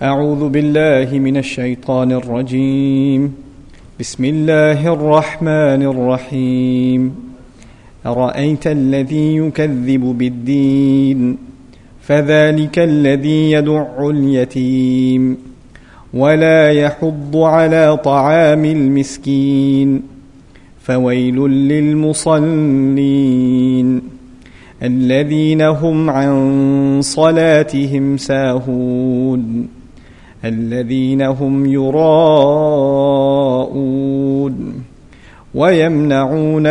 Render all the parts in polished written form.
أعوذ بالله من الشيطان الرجيم بسم الله الرحمن الرحيم أرأيت الذي يكذب بالدين فذلك الذي يدع اليتيم ولا يحض على طعام المسكين فويل للمصلين الذين هم عن صلاتهم ساهون الذين هم يراءون ويمنعون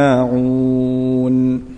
الماعون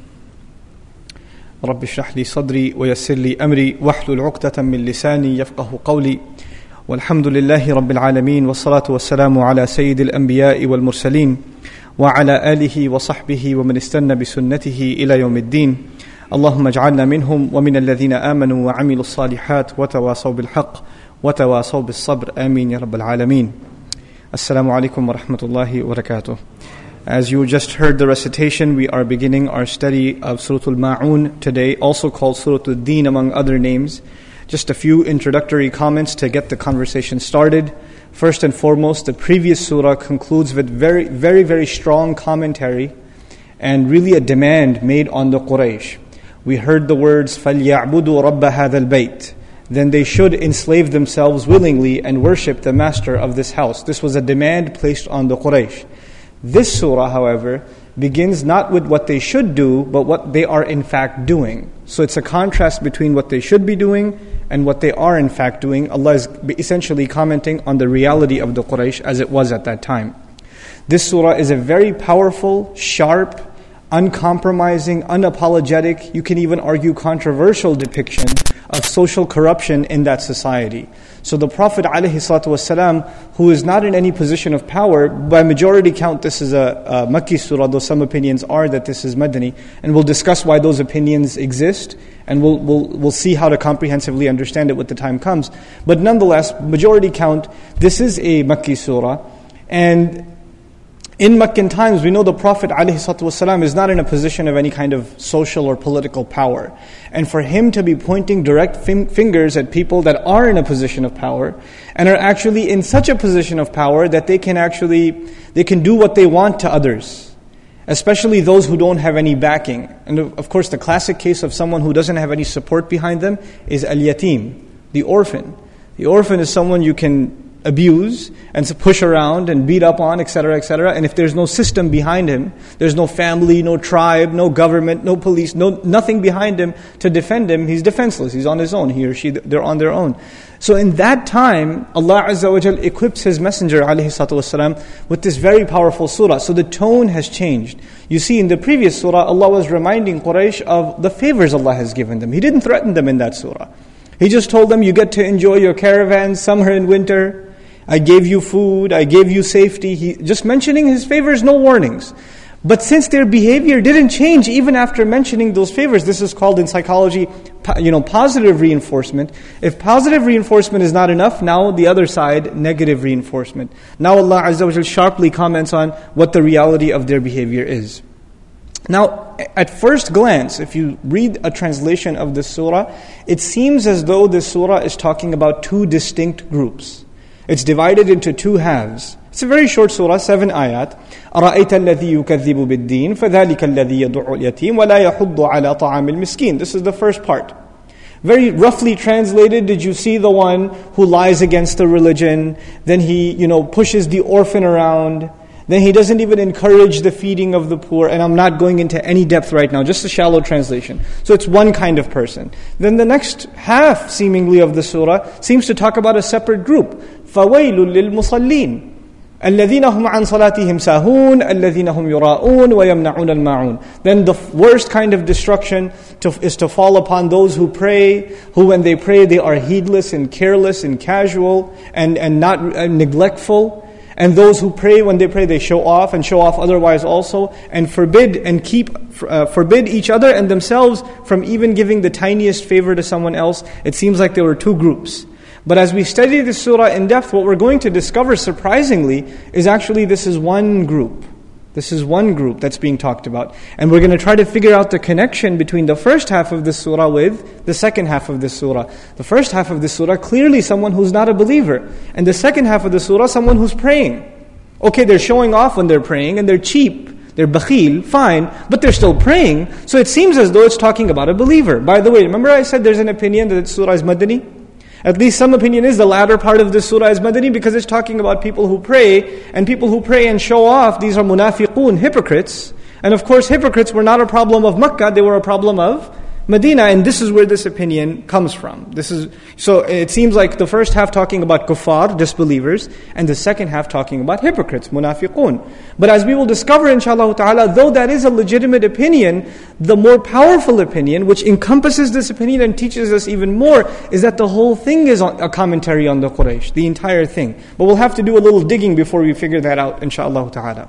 رب اشرح لي صدري ويسر لي أمري واحلل عقدة من لساني يفقه قولي والحمد لله رب العالمين والصلاة والسلام على سيد الأنبياء والمرسلين وعلى آله وصحبه ومن استنى بسنته إلى يوم الدين اللهم اجعلنا منهم ومن الذين آمنوا وعملوا الصالحات وتواصوا بالحق وتواصوا بالصبر آمين يا رب العالمين. Assalamu alaikum wa rahmatullahi wa barakatuh. As you just heard the recitation, we are beginning our study of Surah Al-Ma'un today, also called Surah Al-Din among other names. Just a few introductory comments to get the conversation started. First and foremost, the previous surah concludes with very strong commentary and really a demand made on the Quraysh. We heard the words, فَلْيَعْبُدُوا رَبَّ هَذَا الْبَيْتِ. Then they should enslave themselves willingly and worship the master of this house. This was a demand placed on the Quraysh. This surah, however, begins not with what they should do, but what they are in fact doing. So it's a contrast between what they should be doing and what they are in fact doing. Allah is essentially commenting on the reality of the Quraysh as it was at that time. This surah is a very powerful, sharp, uncompromising, unapologetic, you can even argue controversial depiction of social corruption in that society. So the Prophet ﷺ, who is not in any position of power, by majority count this is a Makki surah, though some opinions are that this is Madani, and we'll discuss why those opinions exist, and we'll see how to comprehensively understand it when the time comes. But nonetheless, majority count, this is a Makki surah, and in Meccan times, we know the Prophet ﷺ is not in a position of any kind of social or political power. And for him to be pointing direct fingers at people that are in a position of power and are actually in such a position of power that they can do what they want to others, especially those who don't have any backing. And of course, the classic case of someone who doesn't have any support behind them is al-yatim, the orphan. The orphan is someone you can abuse and push around and beat up on, etc., etc. And if there's no system behind him, there's no family, no tribe, no government, no police, nothing behind him to defend him, he's defenseless. He's on his own. He or she, they're on their own. So in that time, Allah Azza wa Jal equips His Messenger ﷺ with this very powerful surah. So the tone has changed. You see, in the previous surah, Allah was reminding Quraysh of the favors Allah has given them. He didn't threaten them in that surah. He just told them, you get to enjoy your caravans, summer and winter. I gave you food, I gave you safety. Just mentioning His favors, no warnings. But since their behavior didn't change even after mentioning those favors, this is called in psychology, positive reinforcement. If positive reinforcement is not enough, now the other side, negative reinforcement. Now Allah Azza wa Jal sharply comments on what the reality of their behavior is. Now, at first glance, if you read a translation of this surah, it seems as though this surah is talking about two distinct groups. It's divided into two halves. It's a very short surah, 7 ayat. أَرَأَيْتَ الَّذِي يُكَذِّبُ بِالدِّينِ فَذَلِكَ الَّذِي يَدُعُ الْيَتِيمِ وَلَا يَحُضُّ عَلَى طَعَامِ الْمِسْكِينِ. This is the first part. Very roughly translated, did you see the one who lies against the religion? Then he, pushes the orphan around. Then he doesn't even encourage the feeding of the poor. And I'm not going into any depth right now, just a shallow translation. So it's one kind of person. Then the next half, seemingly, of the surah seems to talk about a separate group. فَوَيْلٌ لِلْمُصَلِّينَ الَّذِينَ هُمْ عَنْ صَلَاتِهِمْ سَاهُونَ الَّذِينَ هُمْ يُرَاءُونَ وَيَمْنَعُونَ الْمَاعُونَ. Then the worst kind of destruction is to fall upon those who pray, who when they pray they are heedless and careless and casual and not neglectful. And those who pray, when they pray, they show off otherwise also, and forbid each other and themselves from even giving the tiniest favor to someone else. It seems like there were two groups. But as we study this surah in depth, what we're going to discover surprisingly is actually this is one group. This is one group that's being talked about. And we're going to try to figure out the connection between the first half of this surah with the second half of this surah. The first half of this surah, clearly someone who's not a believer. And the second half of the surah, someone who's praying. Okay, they're showing off when they're praying and they're cheap. They're bakhil, fine, but they're still praying. So it seems as though it's talking about a believer. By the way, remember I said there's an opinion that surah is Madani? At least some opinion is the latter part of this surah is Madani because it's talking about people who pray, and people who pray and show off, these are munafiqun, hypocrites. And of course hypocrites were not a problem of Makkah, they were a problem of Medina, and this is where this opinion comes from. So it seems like the first half talking about kuffar, disbelievers, and the second half talking about hypocrites, munafiqun. But as we will discover inshallah ta'ala, though that is a legitimate opinion, the more powerful opinion, which encompasses this opinion and teaches us even more, is that the whole thing is a commentary on the Quraysh, the entire thing. But we'll have to do a little digging before we figure that out inshallah ta'ala.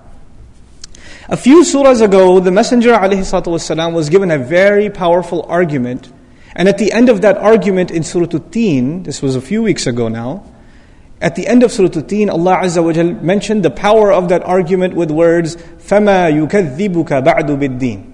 A few surahs ago, the Messenger ﷺ was given a very powerful argument. And at the end of that argument in Surah At-Teen, this was a few weeks ago now, at the end of Surah At-Teen, Allah Azza wa Jal mentioned the power of that argument with words, فَمَا يُكَذِّبُكَ بَعْدُ بِالدِّينِ.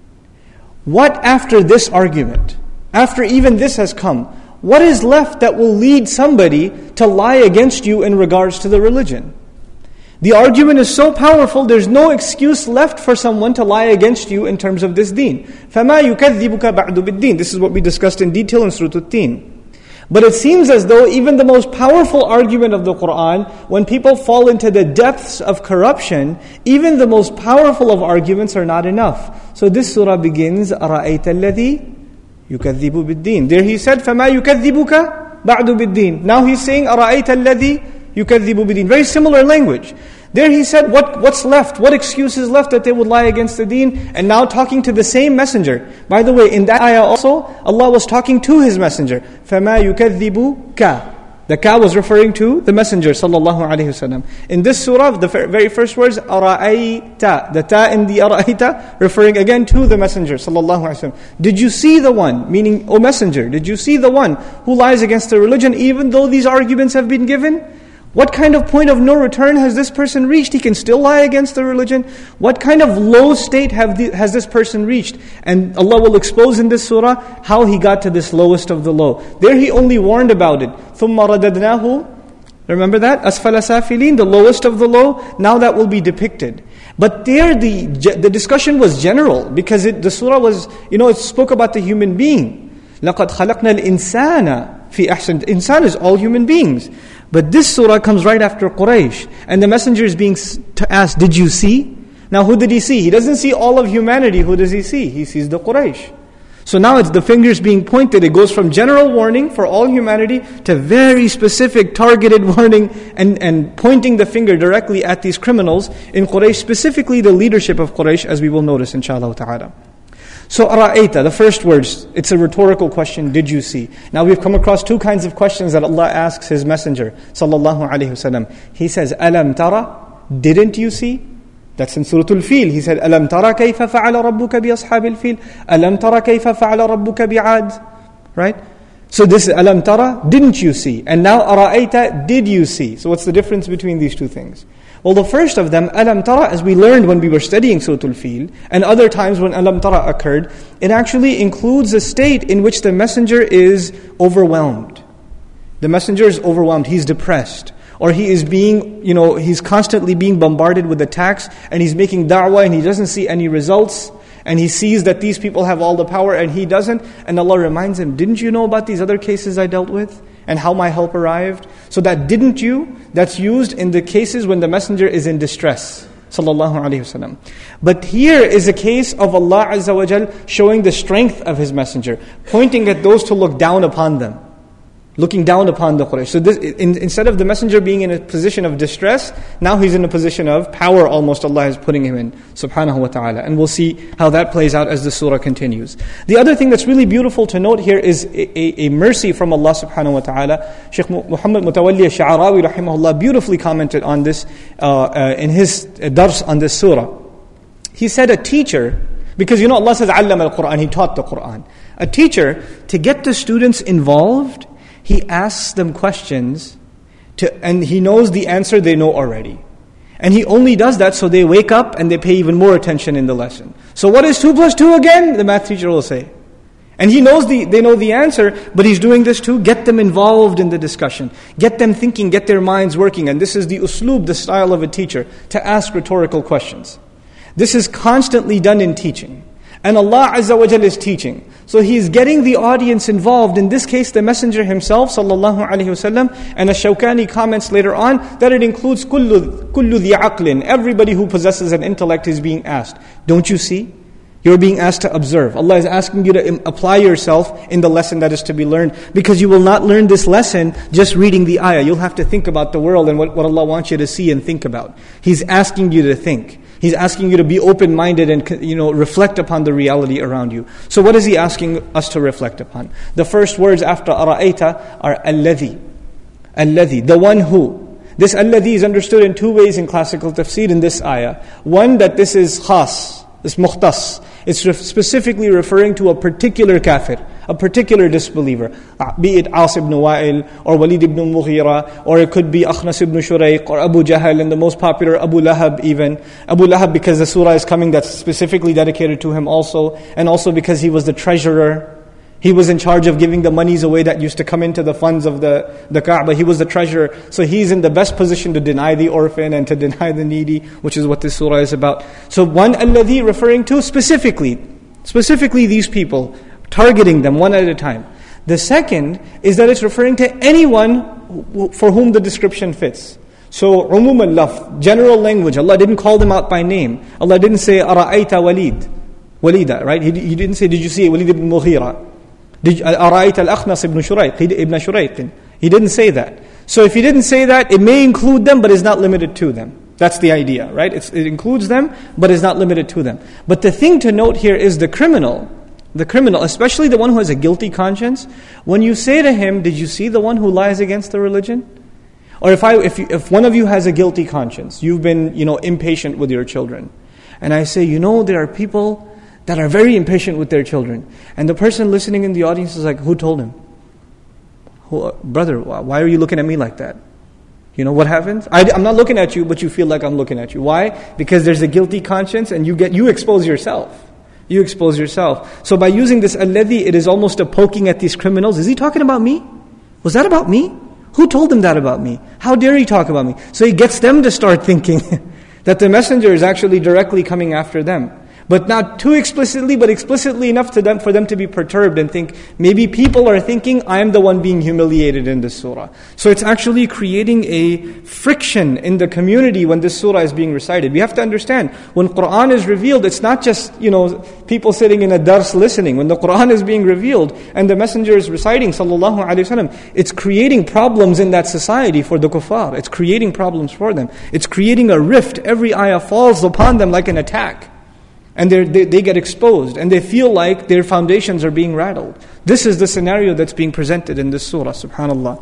What after this argument, after even this has come, what is left that will lead somebody to lie against you in regards to the religion? The argument is so powerful, there's no excuse left for someone to lie against you in terms of this deen. فَمَا يُكَذِّبُكَ بَعْدُ بِالدِّينِ. This is what we discussed in detail in Surah At-Teen. But it seems as though even the most powerful argument of the Qur'an, when people fall into the depths of corruption, even the most powerful of arguments are not enough. So this surah begins, أَرَأَيْتَ الَّذِي يُكَذِّبُ بِالدِّينِ. There he said, فَمَا يُكَذِّبُكَ بَعْدُ بِالدِّينِ. Now he's saying, أَرَأَيْتَ الَّذِي يُكَذِّبُ بِالدِّينِ. Very similar language. There he said, what's left? What excuse is left that they would lie against the deen? And now talking to the same messenger. By the way, in that ayah also, Allah was talking to His messenger. فَمَا يُكَذِّبُكَ. The ka was referring to the messenger sallallahu alaihi wasallam. In this surah, the very first words, أَرَأَيْتَ. The ta in the أَرَأَيْتَ, referring again to the messenger sallallahu alaihi wasallam. Did you see the one, meaning, O messenger, did you see the one who lies against the religion even though these arguments have been given? What kind of point of no return has this person reached? He can still lie against the religion. What kind of low state has this person reached? And Allah will expose in this surah how he got to this lowest of the low. There he only warned about it. ثُمَّ رَدَدْنَاهُ. Remember that? أَسْفَلَ سَافِلِينَ, the lowest of the low. Now that will be depicted. But there the discussion was general because the surah was, it spoke about the human being. لَقَدْ خَلَقْنَا الْإِنسَانَ فِي أَحْسَنِ. Insan is all human beings. But this surah comes right after Quraysh. And the messenger is being asked, did you see? Now who did he see? He doesn't see all of humanity. Who does he see? He sees the Quraysh. So now it's the fingers being pointed. It goes from general warning for all humanity to very specific targeted warning and pointing the finger directly at these criminals in Quraysh, specifically the leadership of Quraysh, as we will notice inshallah ta'ala. So أَرَأَيْتَ, the first words, it's a rhetorical question, did you see? Now we've come across two kinds of questions that Allah asks His messenger sallallahu alaihi wasallam. He says, أَلَمْ تَرَى, didn't you see? That's in Surah Al-Fil. He said, أَلَمْ تَرَى كَيْفَ فَعَلَ رَبُّكَ بِأَصْحَابِ الْفِيلِ أَلَمْ تَرَى كَيْفَ فَعَلَ رَبُّكَ بِعَادٍ. Right? So this is أَلَمْ تَرَى, didn't you see? And now أَرَأَيْتَ, did you see? So what's the difference between these two things? Well, the first of them, Alam Tara, as we learned when we were studying Surah Al-Fil, and other times when Alam Tara occurred, it actually includes a state in which the messenger is overwhelmed. The messenger is overwhelmed, he's depressed. Or he is being, he's constantly being bombarded with attacks, and he's making da'wah and he doesn't see any results. And he sees that these people have all the power and he doesn't. And Allah reminds him, didn't you know about these other cases I dealt with? And how my help arrived? So that didn't you, that's used in the cases when the messenger is in distress. Sallallahu Alaihi Wasallam. But here is a case of Allah Azza wa Jal showing the strength of His messenger, pointing at those to look down upon them. Looking down upon the Quraysh. So this, instead of the messenger being in a position of distress, now he's in a position of power almost Allah is putting him in. Subhanahu wa ta'ala. And we'll see how that plays out as the surah continues. The other thing that's really beautiful to note here is a mercy from Allah subhanahu wa ta'ala. Shaykh Muhammad Mutawalli Sha'arawi rahimahullah beautifully commented on this in his dars on this surah. He said a teacher, because Allah says Allama al-Quran, He taught the Quran. A teacher, to get the students involved, he asks them questions and he knows the answer they know already. And he only does that so they wake up and they pay even more attention in the lesson. So what is 2 plus 2 again? The math teacher will say. And they know the answer, but he's doing this to get them involved in the discussion. Get them thinking, get their minds working. And this is the usloob, the style of a teacher, to ask rhetorical questions. This is constantly done in teaching. And Allah Azza wa Jal is teaching. So He is getting the audience involved. In this case, the Messenger himself, sallallahu alaihi wasallam, and Ash-Shawkani comments later on that it includes kullu dhi aqlin. Everybody who possesses an intellect is being asked. Don't you see? You're being asked to observe. Allah is asking you to apply yourself in the lesson that is to be learned. Because you will not learn this lesson just reading the ayah. You'll have to think about the world and what Allah wants you to see and think about. He's asking you to think. He's asking you to be open-minded and reflect upon the reality around you. So what is He asking us to reflect upon? The first words after ara'ayta are alladhi. Alladhi, the one who. This alladhi is understood in 2 ways in classical tafsir in this ayah. One, that this is khas, this mukhtas. It's specifically referring to a particular kafir, a particular disbeliever. Be it As ibn Wa'il, or Walid ibn Mughira, or it could be Akhnas ibn Shurayq, or Abu Jahl, and the most popular Abu Lahab even. Abu Lahab because the surah is coming that's specifically dedicated to him also, and also because he was the treasurer. He was in charge of giving the monies away that used to come into the funds of the Kaaba. He was the treasurer. So he's in the best position to deny the orphan and to deny the needy, which is what this surah is about. So one, alladhi, referring to specifically these people, targeting them one at a time. The second is that it's referring to anyone for whom the description fits. So umum al-laf, general language. Allah didn't call them out by name. Allah didn't say ara'ayta walida, right? He didn't say, did you see Walid ibn Mughira? Ara'ayta al-Akhnas ibn Shurayq. He didn't say that. So if He didn't say that, it may include them, but is not limited to them. That's the idea, right? It includes them, but is not limited to them. But the thing to note here is the criminal, especially the one who has a guilty conscience. When you say to him, did you see the one who lies against the religion? Or if one of you has a guilty conscience, you've been impatient with your children, and I say, there are people that are very impatient with their children. And the person listening in the audience is like, who told him? Brother, why are you looking at me like that? What happens? I'm not looking at you, but you feel like I'm looking at you. Why? Because there's a guilty conscience and you expose yourself. You expose yourself. So by using this alladhi, it is almost a poking at these criminals. Is he talking about me? Was that about me? Who told him that about me? How dare he talk about me? So he gets them to start thinking that the messenger is actually directly coming after them. But not too explicitly, but explicitly enough for them to be perturbed and think, maybe people are thinking I am the one being humiliated in this surah. So it's actually creating a friction in the community when this surah is being recited. We have to understand, when Qur'an is revealed, it's not just, people sitting in a dars listening. When the Qur'an is being revealed and the messenger is reciting, sallallahu alaihi wasallam, it's creating problems in that society for the kuffar. It's creating problems for them. It's creating a rift. Every ayah falls upon them like an attack. And they get exposed, and they feel like their foundations are being rattled. This is the scenario that's being presented in this surah, subhanallah.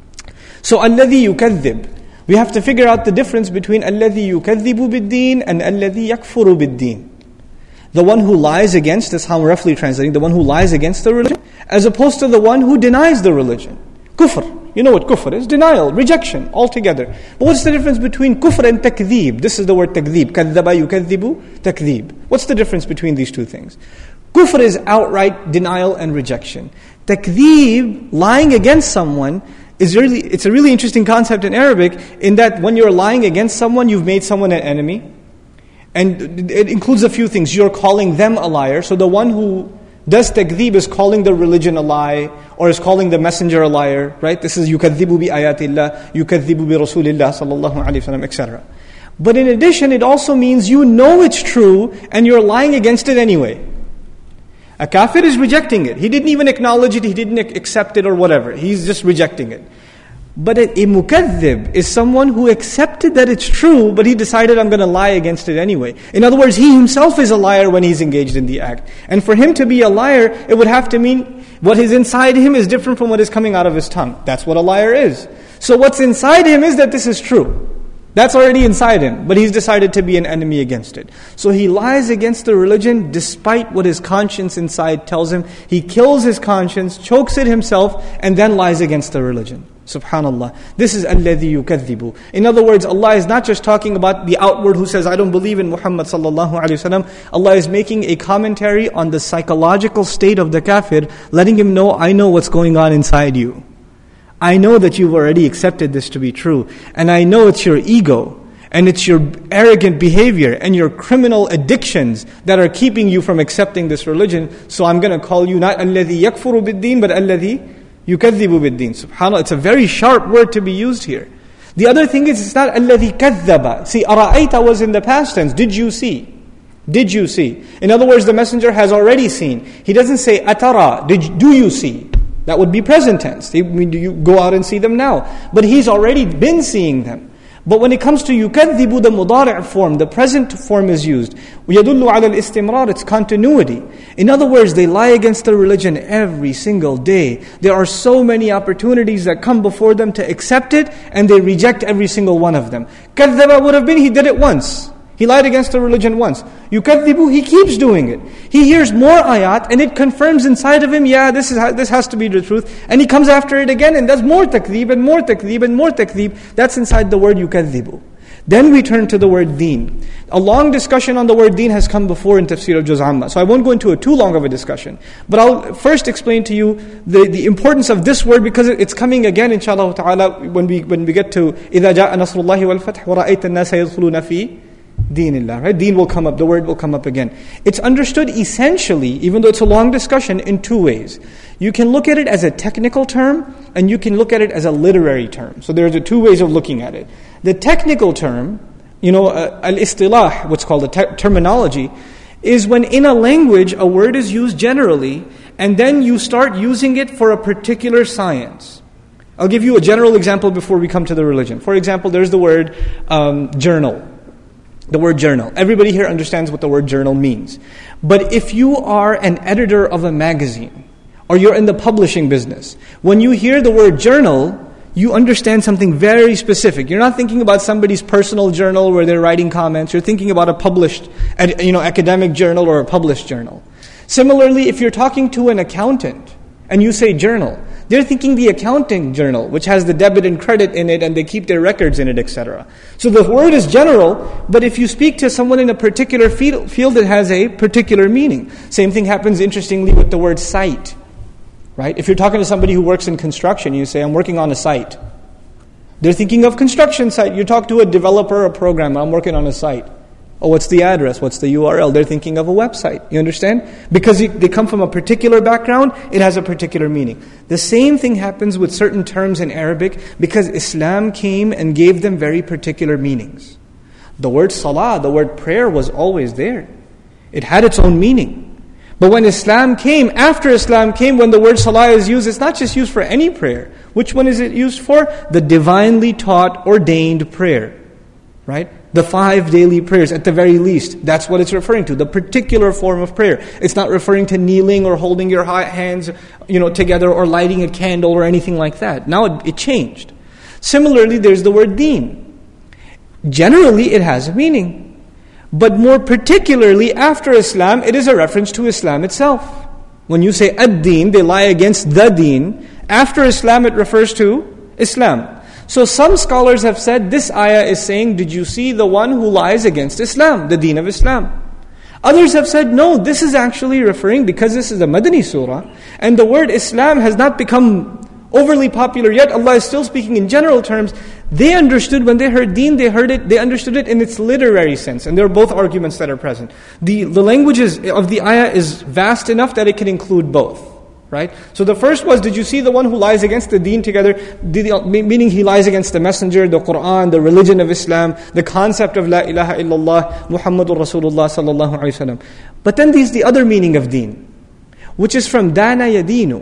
So, alladhi yukadhib. We have to figure out the difference between alladhi yukadhibu bid-deen and alladhi yakfuru bid-deen. The one who lies against, that's how I'm roughly translating, the one who lies against the religion, as opposed to the one who denies the religion. Kufr. You know what kufr is? Denial, rejection, altogether. But what's the difference between kufr and takdhib? This is the word takdhib. Kadhaba yukadhibu, takdhib. What's the difference between these two things? Kufr is outright denial and rejection. Takdhib, lying against someone, it's a really interesting concept in Arabic, in that when you're lying against someone, you've made someone an enemy. And it includes a few things. You're calling them a liar. So the one who does takdhib is calling the religion a lie, or is calling the messenger a liar, right? This is yukadhibu bi ayatillah, yukadhibu bi rasulillah sallallahu alayhi wa sallam, etc. But in addition, it also means you know it's true and you're lying against it anyway. A kafir is rejecting it. He didn't even acknowledge it, he didn't accept it or whatever. He's just rejecting it. But a mukadhib is someone who accepted that it's true, but he decided, I'm going to lie against it anyway. In other words, he himself is a liar when he's engaged in the act. And for him to be a liar, it would have to mean what is inside him is different from what is coming out of his tongue. That's what a liar is. So what's inside him is that this is true. That's already inside him, but he's decided to be an enemy against it. So he lies against the religion despite what his conscience inside tells him. He kills his conscience, chokes it himself, and then lies against the religion. Subhanallah. This is الَّذِي يُكَذِّبُ. In other words, Allah is not just talking about the outward who says, I don't believe in Muhammad sallallahu alayhi wasallam. Allah is making a commentary on the psychological state of the kafir, letting him know, I know what's going on inside you. I know that you've already accepted this to be true. And I know it's your ego, and it's your arrogant behavior, and your criminal addictions that are keeping you from accepting this religion. So I'm going to call you not الَّذِي يَكْفُرُ بِالدِّينِ, but الَّذِي يُكَذِّبُ بِالدِّينِ. SubhanAllah, it's a very sharp word to be used here. The other thing is, it's not الَّذِي كَذَّبَ. See, أَرَأَيْتَ was in the past tense. Did you see? Did you see? In other words, the messenger has already seen. He doesn't say أَتَرَى. Do you see? That would be present tense. Do you go out and see them now? But he's already been seeing them. But when it comes to يُكَذِّبُ, the mudari' form, the present form is used. وَيَدُلُّ عَلَى الْإِسْتِمْرَارِ, it's continuity. In other words, they lie against the religion every single day. There are so many opportunities that come before them to accept it, and they reject every single one of them. كَذَّبَ would have been, he did it once. He lied against the religion once. يُكَذِّبُ, he keeps doing it. He hears more ayat, and it confirms inside of him, yeah, this has to be the truth. And he comes after it again, and does more takdeeb, and more takdeeb, and more takdeeb. That's inside the word يُكَذِّبُ. Then we turn to the word deen. A long discussion on the word deen has come before in Tafsir al-Juz Amma. So I won't go into too long of a discussion. But I'll first explain to you the importance of this word, because it's coming again, inshallah ta'ala, when we get to إِذَا جَاءَ نَصْرُ اللَّهِ وَالْفَتْحِ وَرَأَيْتَ النَّاسَ يَدْخُلُونَ فِي Deenillah, right? Deen will come up, the word will come up again. It's understood essentially, even though it's a long discussion, in two ways. You can look at it as a technical term, and you can look at it as a literary term. So there's two ways of looking at it. The technical term, al-istilah, what's called the terminology, is when in a language a word is used generally, and then you start using it for a particular science. I'll give you a general example before we come to the religion. For example, there's the word journal. The word journal. Everybody here understands what the word journal means. But if you are an editor of a magazine, or you're in the publishing business, when you hear the word journal, you understand something very specific. You're not thinking about somebody's personal journal where they're writing comments. You're thinking about a published, academic journal or a published journal. Similarly, if you're talking to an accountant and you say journal, they're thinking the accounting journal, which has the debit and credit in it, and they keep their records in it, etc. So the word is general, but if you speak to someone in a particular field, it has a particular meaning. Same thing happens, interestingly, with the word site. Right? If you're talking to somebody who works in construction, you say, I'm working on a site. They're thinking of construction site. You talk to a developer, a programmer, I'm working on a site. Oh, what's the address? What's the URL? They're thinking of a website. You understand? Because they come from a particular background, it has a particular meaning. The same thing happens with certain terms in Arabic, because Islam came and gave them very particular meanings. The word salah, the word prayer, was always there. It had its own meaning. But when Islam came, after Islam came, when the word salah is used, it's not just used for any prayer. Which one is it used for? The divinely taught, ordained prayer. Right? The 5 daily prayers, at the very least. That's what it's referring to, the particular form of prayer. It's not referring to kneeling or holding your hands together or lighting a candle or anything like that. Now it changed. Similarly, there's the word deen. Generally, it has a meaning. But more particularly, after Islam, it is a reference to Islam itself. When you say ad-deen, they lie against the deen. After Islam, it refers to Islam. So some scholars have said this ayah is saying, did you see the one who lies against Islam, the deen of Islam? Others have said, no, this is actually referring, because this is a Madani surah, and the word Islam has not become overly popular yet. Allah is still speaking in general terms. They understood, when they heard deen, they understood it in its literary sense. And there are both arguments that are present. The languages of the ayah is vast enough that it can include both. Right? So the first was, did you see the one who lies against the deen together? Meaning he lies against the messenger, the Qur'an, the religion of Islam, the concept of La ilaha illallah, Muhammadur Rasulullah sallallahu alayhi wa sallam. But then there's the other meaning of deen, which is from dana yadinu.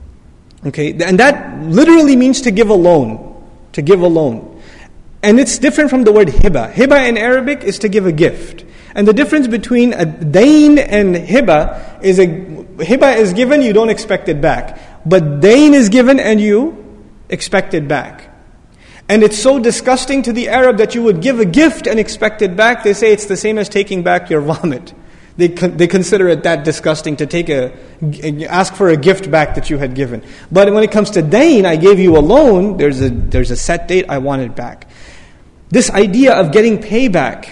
Okay? And that literally means to give a loan. To give a loan. And it's different from the word hiba. Hiba in Arabic is to give a gift. And the difference between a dain and hiba is hiba is given, you don't expect it back. But dain is given and you expect it back. And it's so disgusting to the Arab that you would give a gift and expect it back. They say it's the same as taking back your vomit. They consider it that disgusting to ask for a gift back that you had given. But when it comes to dayn, I gave you a loan, there's a set date, I want it back. This idea of getting payback,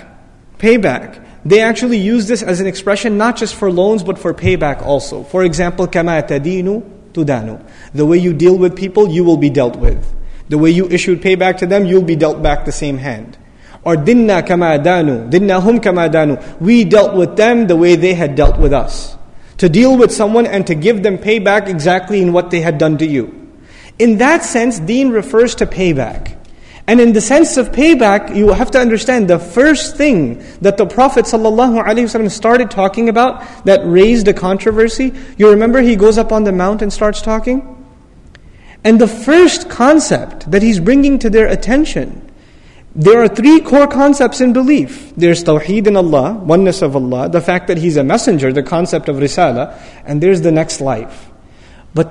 they actually use this as an expression not just for loans but for payback also. For example, كَمَا تَدِينُ تُدَانُ. The way you deal with people, you will be dealt with. The way you issued payback to them, you'll be dealt back the same hand. Or dinna kama danu, dinnahum kama danu. We dealt with them the way they had dealt with us. To deal with someone and to give them payback exactly in what they had done to you. In that sense, deen refers to payback. And in the sense of payback, you have to understand the first thing that the Prophet ﷺ started talking about that raised a controversy. You remember he goes up on the mount and starts talking? And the first concept that he's bringing to their attention, there are three core concepts in belief. There's Tawheed in Allah, oneness of Allah, the fact that He's a messenger, the concept of Risala, and there's the next life. But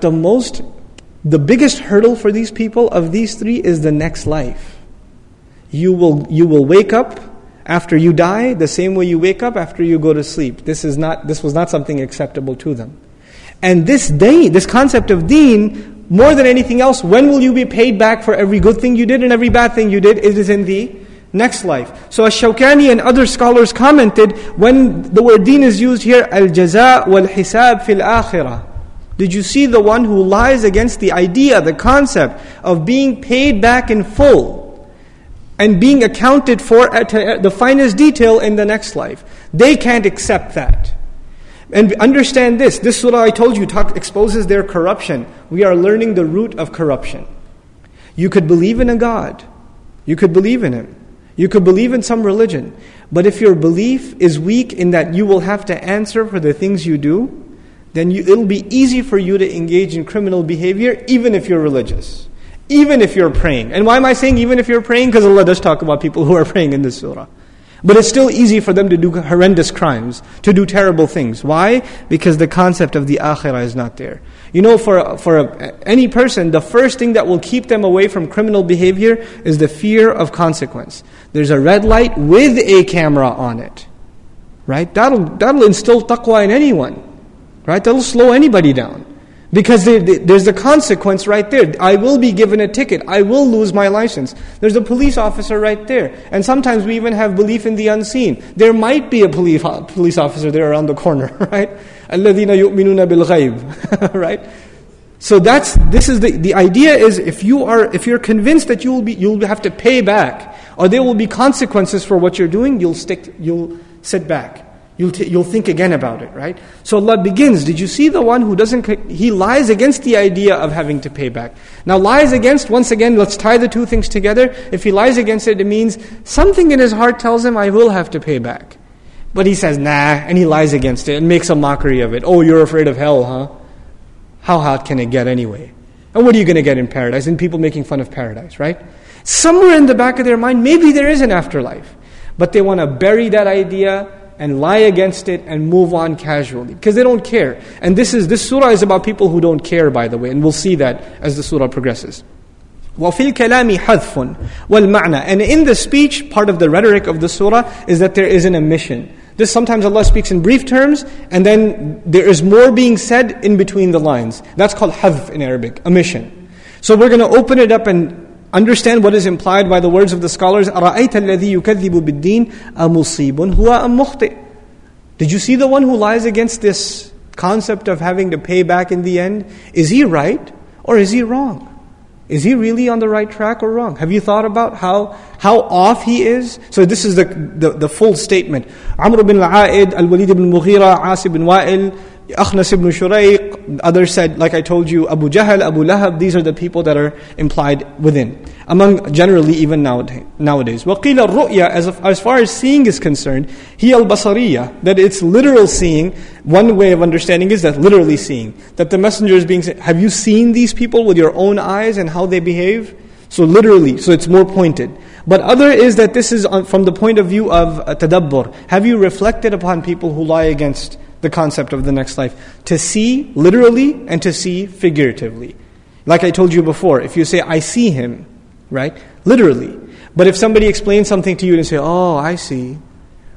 the biggest hurdle for these people of these three is the next life. You will wake up after you die the same way you wake up after you go to sleep. This was not something acceptable to them. And this concept of deen, more than anything else, when will you be paid back for every good thing you did and every bad thing you did? It is in the next life. So Ash-Shawkani and other scholars commented, when the word deen is used here, al-jaza wal-hisab fil akhirah. Did you see the one who lies against the idea, the concept of being paid back in full and being accounted for at the finest detail in the next life? They can't accept that. And understand this surah I told you exposes their corruption. We are learning the root of corruption. You could believe in a God. You could believe in Him. You could believe in some religion. But if your belief is weak in that you will have to answer for the things you do, then it'll be easy for you to engage in criminal behavior even if you're religious. Even if you're praying. And why am I saying even if you're praying? Because Allah does talk about people who are praying in this surah. But it's still easy for them to do horrendous crimes, to do terrible things. Why? Because the concept of the akhirah is not there. You know, for any person, the first thing that will keep them away from criminal behavior is the fear of consequence. There's a red light with a camera on it. Right? That'll instill taqwa in anyone. Right? That'll slow anybody down. Because there's the consequence right there. I will be given a ticket. I will lose my license. There's a police officer right there. And sometimes we even have belief in the unseen. There might be a police officer there around the corner, right? الَّذِينَ يُؤْمِنُونَ بِالْغَيْبِ. Right? So this is the idea is if you're convinced that you'll have to pay back, or there will be consequences for what you're doing, you'll sit back. You'll think again about it, right? So Allah begins, did you see the one who he lies against the idea of having to pay back. Now lies against, once again, let's tie the two things together. If he lies against it, it means something in his heart tells him, I will have to pay back. But he says, nah, and he lies against it and makes a mockery of it. Oh, you're afraid of hell, huh? How hot can it get anyway? And what are you going to get in paradise? And people making fun of paradise, right? Somewhere in the back of their mind, maybe there is an afterlife. But they want to bury that idea and lie against it and move on casually. Because they don't care. And this surah is about people who don't care, by the way. And we'll see that as the surah progresses. وَفِي الْكَلَامِ حَذْفٌ وَالْمَعْنَى. And in the speech, part of the rhetoric of the surah is that there is an omission. This sometimes Allah speaks in brief terms, and then there is more being said in between the lines. That's called hadf in Arabic, omission. So we're going to open it up and understand what is implied by the words of the scholars. أَرَأَيْتَ الَّذِي يُكَذِّبُ بِالدِّينِ أَمُصِيبٌ هُوَ أَم مُخْطِئٌ. Did you see the one who lies against this concept of having to pay back in the end? Is he right or is he wrong? Is he really on the right track or wrong? Have you thought about how off he is? So this is the full statement. Amr bin al-A'id, Al-Walid ibn Mughira, Asib bin Wa'il, Akhnas ibn Shurayq, others said, like I told you, Abu Jahl, Abu Lahab, these are the people that are implied within. Among generally even nowadays. وَقِيلَ الرُّؤْيَا, as far as seeing is concerned, هِيَ الْبَصَرِيَّة, that it's literal seeing. One way of understanding is that literally seeing. That the messenger is being said, have you seen these people with your own eyes and how they behave? So literally, so it's more pointed. But other is that this is from the point of view of tadabbur. Have you reflected upon people who lie against the concept of the next life? To see literally and to see figuratively. Like I told you before, if you say, I see him, right? Literally. But if somebody explains something to you and say, oh, I see.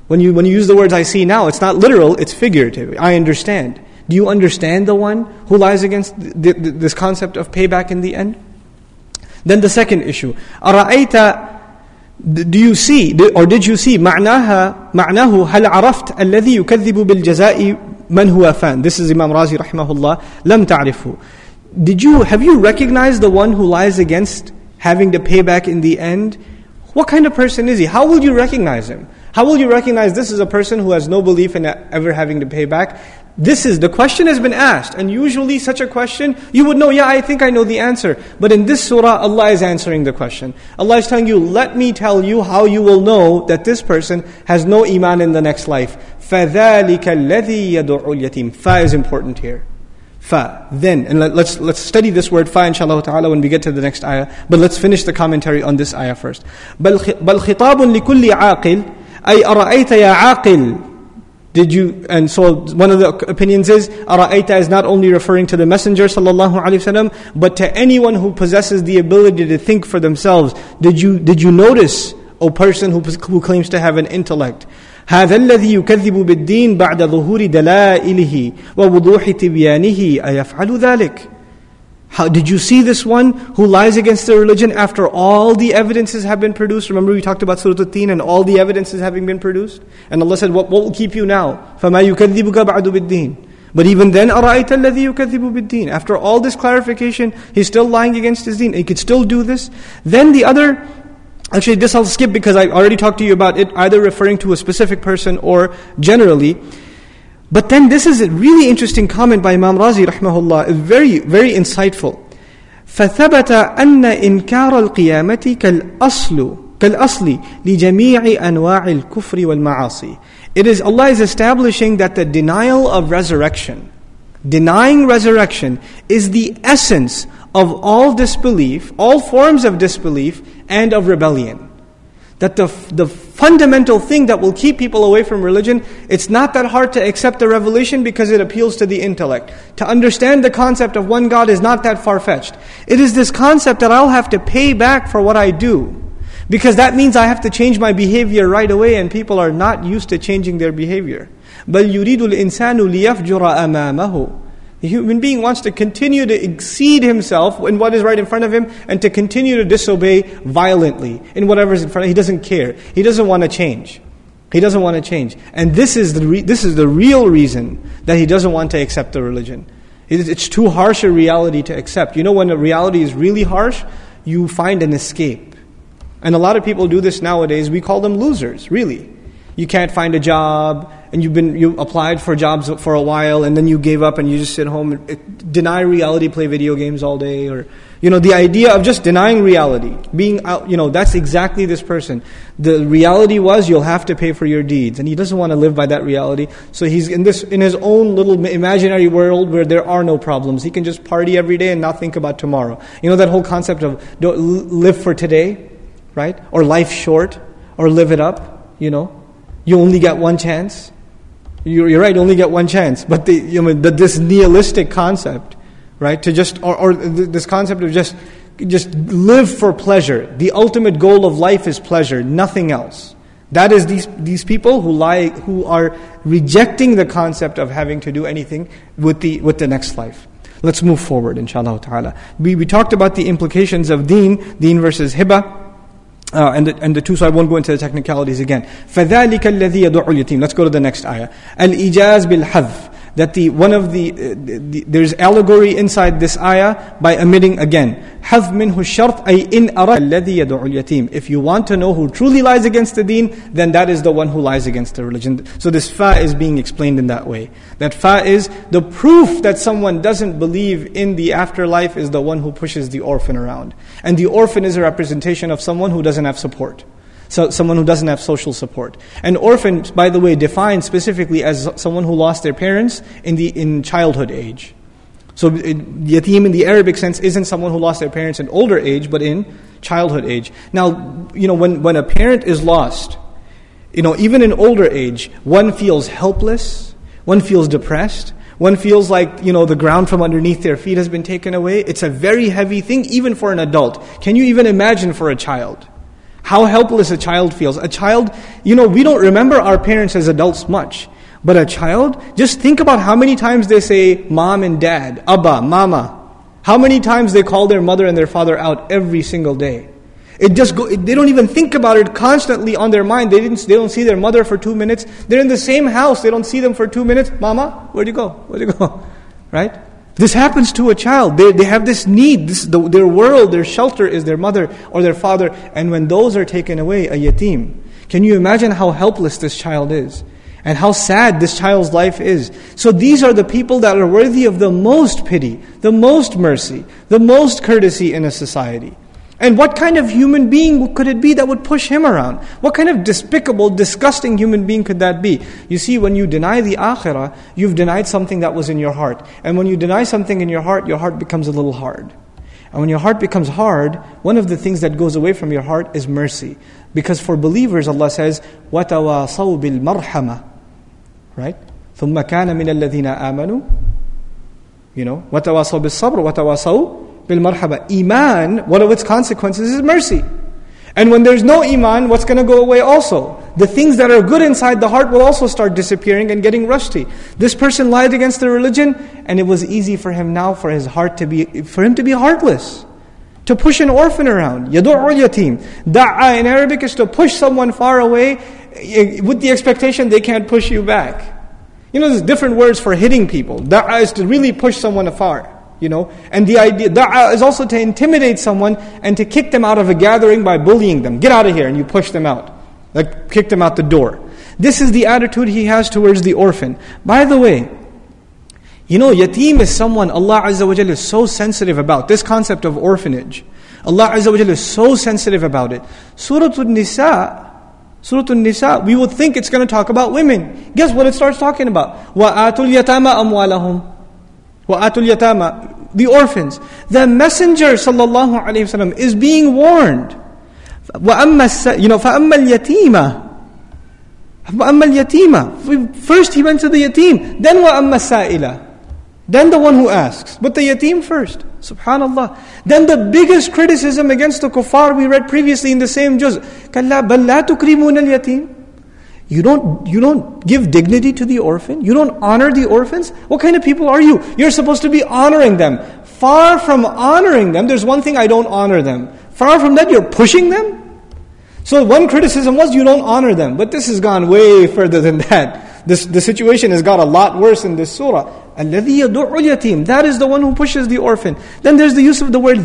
When you use the words I see now, it's not literal, it's figurative. I understand. Do you understand the one who lies against this concept of payback in the end? Then the second issue, أرأيت, do you see, or did you see, معناه هل عرفت الذي يكذب بالجزاء من هو فان. This is Imam Razi rahimahullah. لم تعرفه. Have you recognized the one who lies against having the payback in the end? What kind of person is he? How will you recognize him? How will you recognize this is a person who has no belief in ever having to pay back? The question has been asked, and usually such a question, you would know, I think I know the answer. But in this surah, Allah is answering the question. Allah is telling you, let me tell you how you will know that this person has no iman in the next life. فَذَلِكَ الَّذِي يَدُعُ الْيَتِيمِ. Fa is important here. Fa. Then, and let's study this word fa inshallah ta'ala when we get to the next ayah. But let's finish the commentary on this ayah first. بَلْ خِطَابٌ لِكُلِّ عَاقِلٍ أي أرأيت يا عاقل. And so one of the opinions is, أرأيت is not only referring to the Messenger sallallahu alaihi wasallam, but to anyone who possesses the ability to think for themselves. Did you notice, O person who claims to have an intellect? هذا الذي يكذب بالدين بعد ظهور دلائله ووضوح تبيانه أيفعل ذلك. How did you see this one who lies against the religion after all the evidences have been produced? Remember we talked about Surah At-Tin and all the evidences having been produced? And Allah said, what will keep you now? فَمَا يُكَذِّبُكَ بَعْدُ بِالدِّينِ. But even then, أَرَأَيْتَ الَّذِي يُكَذِّبُ بِالدِّينِ. After all this clarification, he's still lying against his deen. He could still do this. Then the other, actually this I'll skip because I already talked to you about it, either referring to a specific person or generally. But then this is a really interesting comment by Imam Razi rahimahullah, very, very insightful. فَثَبَتَ أَنَّ إِنْكَارَ الْقِيَامَةِ كَالْأَصْلِ لِجَمِيعِ أَنْوَاعِ الْكُفْرِ وَالْمَعَاصِي. Allah is establishing that the denial of resurrection, denying resurrection is the essence of all disbelief, all forms of disbelief and of rebellion. That the fundamental thing that will keep people away from religion, it's not that hard to accept the revelation because it appeals to the intellect. To understand the concept of one God is not that far-fetched. It is this concept that I'll have to pay back for what I do. Because that means I have to change my behavior right away, and people are not used to changing their behavior. بَلْ يُرِيدُ الْإِنسَانُ لِيَفْجُرَ أَمَامَهُ. The human being wants to continue to exceed himself in what is right in front of him and to continue to disobey violently in whatever is in front of him. He doesn't care. He doesn't want to change. He doesn't want to change. And this is the real reason that he doesn't want to accept the religion. It's too harsh a reality to accept. You know, when a reality is really harsh, you find an escape. And a lot of people do this nowadays. We call them losers, really. You can't find a job, and you applied for jobs for a while, and then you gave up and you just sit home and deny reality, play video games all day, or the idea of just denying reality, being out, that's exactly this person. The reality was you'll have to pay for your deeds, and he doesn't want to live by that reality. So he's in his own little imaginary world where there are no problems. He can just party every day and not think about tomorrow. That whole concept of don't live for today, right? Or life short, or live it up. You only get one chance. You're right, you only get one chance. But this nihilistic concept, right? To just or this concept of just live for pleasure. The ultimate goal of life is pleasure, nothing else. That is these people who are rejecting the concept of having to do anything with the next life. Let's move forward, inshallah ta'ala. We talked about the implications of deen versus hibah. And the two, so I won't go into the technicalities again. فَذَلِكَ الَّذِي يَدُعُ الْيَتِيمِ. Let's go to the next ayah. الْإِجَازِ بِالْحَذْفِ. That there's allegory inside this ayah by omitting again. حَذْف مِنْهُ الشَّرْطِ أي إِنْ أَرَى الَّذِي يَدُعُ الْيَتِيمِ. If you want to know who truly lies against the deen, then that is the one who lies against the religion. So this fa is being explained in that way. That fa is the proof that someone doesn't believe in the afterlife is the one who pushes the orphan around. And the orphan is a representation of someone who doesn't have support. So someone who doesn't have social support. And orphan, by the way, defined specifically as someone who lost their parents in childhood age. So yatim in the Arabic sense isn't someone who lost their parents in older age, but in childhood age. Now, when a parent is lost, even in older age, one feels helpless, one feels depressed, one feels like, the ground from underneath their feet has been taken away. It's a very heavy thing, even for an adult. Can you even imagine for a child? How helpless a child feels. A child, we don't remember our parents as adults much. But a child, just think about how many times they say mom and dad, Abba, Mama. How many times they call their mother and their father out every single day. They don't even think about it constantly on their mind. They don't see their mother for 2 minutes. They're in the same house. They don't see them for 2 minutes. Mama, where'd you go? Where'd you go? Right? This happens to a child. They have this need. Their world, their shelter is their mother or their father. And when those are taken away, a yatim, can you imagine how helpless this child is? And how sad this child's life is. So these are the people that are worthy of the most pity, the most mercy, the most courtesy in a society. And what kind of human being could it be that would push him around? What kind of despicable, disgusting human being could that be? You see, when you deny the akhirah, you've denied something that was in your heart. And when you deny something in your heart becomes a little hard. And when your heart becomes hard, one of the things that goes away from your heart is mercy. Because for believers, Allah says, وَتَوَاصَوْا بِالْمَرْحَمَةِ. Right? ثُمَّ كَانَ مِنَ الَّذِينَ آمَنُوا. وَتَوَاصَوْا بِالصَّبْرِ وَتَوَاصَوْا بِالْمَرْحَمَةِ. Iman, one of its consequences is mercy. And when there's no iman, what's going to go away also? The things that are good inside the heart will also start disappearing and getting rusty. This person lied against the religion, and it was easy for him now for him to be heartless. To push an orphan around. يَدُعُّ الْيَتِيمِ. Da'a in Arabic is to push someone far away with the expectation they can't push you back. There's different words for hitting people. Da'a is to really push someone afar. And the idea, da'a is also to intimidate someone and to kick them out of a gathering by bullying them. Get out of here, and you push them out. Like kick them out the door. This is the attitude he has towards the orphan. By the way, yatim is someone Allah Azza wa Jalla is so sensitive about. This concept of orphanage. Allah Azza wa Jalla is so sensitive about it. Surah An-Nisa, we would think it's going to talk about women. Guess what it starts talking about? وَآتُوا الْيَتَامَ أَمْوَالَهُمْ. وَآتُوا الْيَتَامَ. The orphans. The Messenger sallallahu alaihi wasallam is being warned. فَأَمَّا الْيَتِيمَ. First he went to the yatim. Then وَأَمَّا السَّائِلَ. Then the one who asks. But the yatim first. Subhanallah. Then the biggest criticism against the kuffar we read previously in the same juz. كَلَّا بَلْ لَا تُكْرِمُونَ الْيَتِيمَ. You don't give dignity to the orphan? You don't honor the orphans? What kind of people are you? You're supposed to be honoring them. Far from honoring them, there's one thing, I don't honor them. Far from that, you're pushing them? So one criticism was you don't honor them. But this has gone way further than that. The situation has got a lot worse in this surah. الَّذِي يَدُعُّ الْيَتِيمِ. That is the one who pushes the orphan. Then there's the use of the word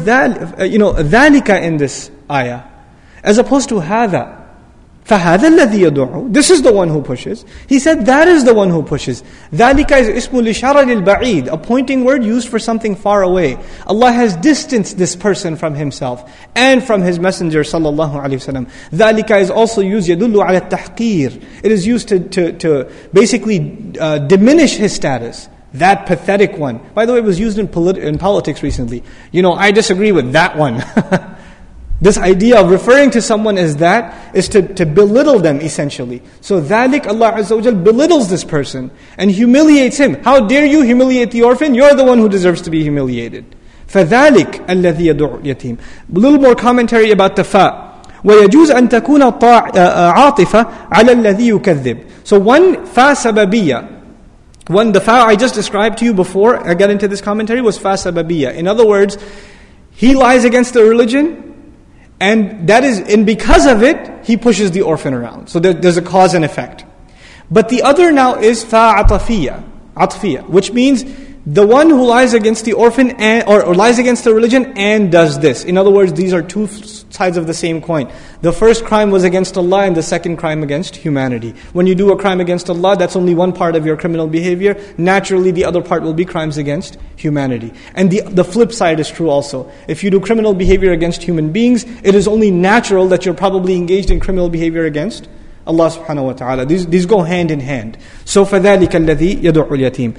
ذَلِكَ in this ayah. As opposed to هَذَا. فَهَذَا الَّذِي يَدُعُّ. This is the one who pushes. He said that is the one who pushes. ذَلِكَ is اسم الإشارة للبعيد, a pointing word used for something far away. Allah has distanced this person from Himself and from His Messenger sallallahu alaihi wasallam. ذَلِكَ is also used يَدُلُّ عَلى التَّحْقِير. It is used to basically diminish his status. That pathetic one. By the way, it was used in politics recently. I disagree with that one. This idea of referring to someone as that is to belittle them essentially. So ذَلِكَ, Allah Azza wa Jal belittles this person and humiliates him. How dare you humiliate the orphan? You're the one who deserves to be humiliated. فَذَلِكَ الَّذِي يَدُعُ الْيَتِيمِ. A little more commentary about the fa. وَيَجُوزُ أَن تَكُونَ عَاطِفَةً عَلَى الَّذِي يُكَذِّبُ. So one fa sababiyya. The fa I just described to you before I got into this commentary was fa sababiyya. In other words, he lies against the religion, and because of it, he pushes the orphan around. So there's a cause and effect. But the other now is fa'atafiyya, which means the one who lies against the orphan or lies against the religion and does this. In other words, these are two sides of the same coin. The first crime was against Allah and the second crime against humanity. When you do a crime against Allah, that's only one part of your criminal behavior. Naturally, the other part will be crimes against humanity. And the flip side is true also. If you do criminal behavior against human beings, it is only natural that you're probably engaged in criminal behavior against Allah subhanahu wa ta'ala. These go hand in hand. So فَذَلِكَ الَّذِي يَدُعُّ الْيَتِيمِ.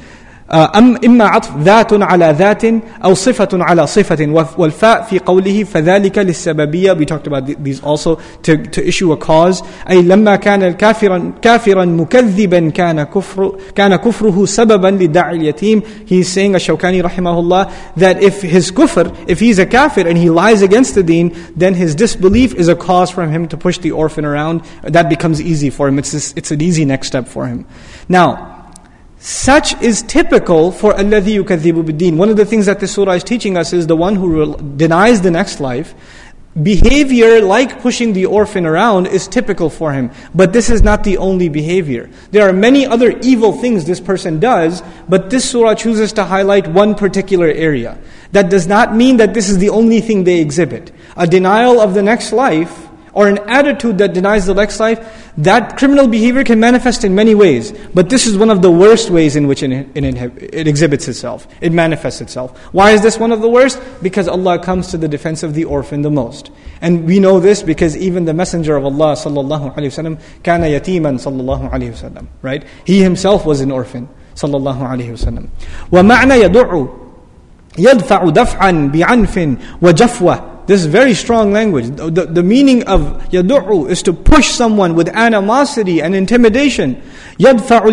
إما عطف ذات على ذات أو صفة على صفة والفاء في قوله فذلك للسببية. We talked about these also to issue a cause. أي لما كان كافرا مكذبا كان كفره سببا لداعي اليتيم. He's saying, Ash-Shawkani rahimahullah, that if he's a kafir and he lies against the deen, then his disbelief is a cause for him to push the orphan around. That becomes easy for him. It's an easy next step for him. Now, such is typical for الَّذِي يُكَذِّبُ بِالدِّينِ. One of the things that this surah is teaching us is the one who denies the next life. Behavior like pushing the orphan around is typical for him. But this is not the only behavior. There are many other evil things this person does, but this surah chooses to highlight one particular area. That does not mean that this is the only thing they exhibit. A denial of the next life, or an attitude that denies the next life, that criminal behavior can manifest in many ways. But this is one of the worst ways in which it exhibits itself. It manifests itself. Why is this one of the worst? Because Allah comes to the defense of the orphan the most. And we know this because even the Messenger of Allah sallallahu alaihi wasallam kana yatiman sallallahu alaihi wasallam. Right? He himself was an orphan sallallahu alaihi wasallam. وَمَعْنَى يَدْفَعُ دَفْعًا بِعَنْفٍ وَجَفْوَةٍ. This is very strong language. The meaning of yadu'u is to push someone with animosity and intimidation. يدفع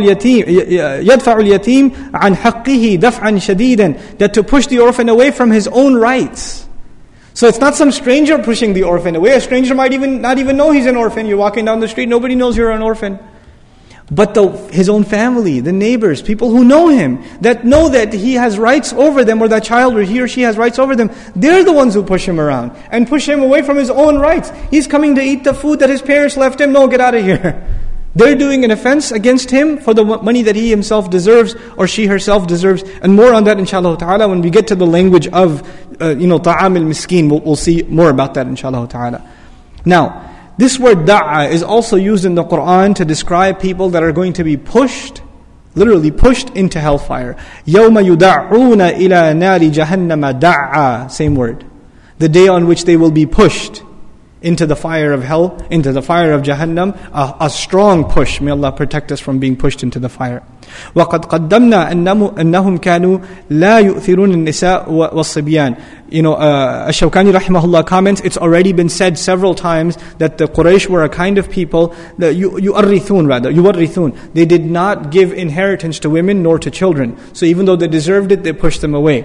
اليتيم عن حقه دفعا شديدا. That to push the orphan away from his own rights. So it's not some stranger pushing the orphan away. A stranger might not even know he's an orphan. You're walking down the street, nobody knows you're an orphan. But his own family, the neighbors, people who know him, that know that he has rights over them, or that child or he or she has rights over them, they're the ones who push him around and push him away from his own rights. He's coming to eat the food that his parents left him. No, get out of here. They're doing an offense against him for the money that he himself deserves or she herself deserves. And more on that inshallah ta'ala when we get to the language of ta'am al-miskin. We'll see more about that inshallah ta'ala. Now, this word da'a is also used in the Quran to describe people that are going to be pushed, literally pushed into hellfire. يَوْمَ يُدَعُّونَ إِلَى نَارِ جَهَنَّمَ دَعَّا. Same word. The day on which they will be pushed into the fire of hell, into the fire of Jahannam, a strong push. May Allah protect us from being pushed into the fire. وَقَدْ قَدَّمْنَا أَنَّهُمْ كَانُوا لَا يُؤْثِرُونَ النِّسَاءَ وَالصِّبْيَانِ. Ash-Shawkani rahimahullah comments, it's already been said several times that the Quraysh were a kind of people, يُوَرِّثُونَ. They did not give inheritance to women nor to children. So even though they deserved it, they pushed them away.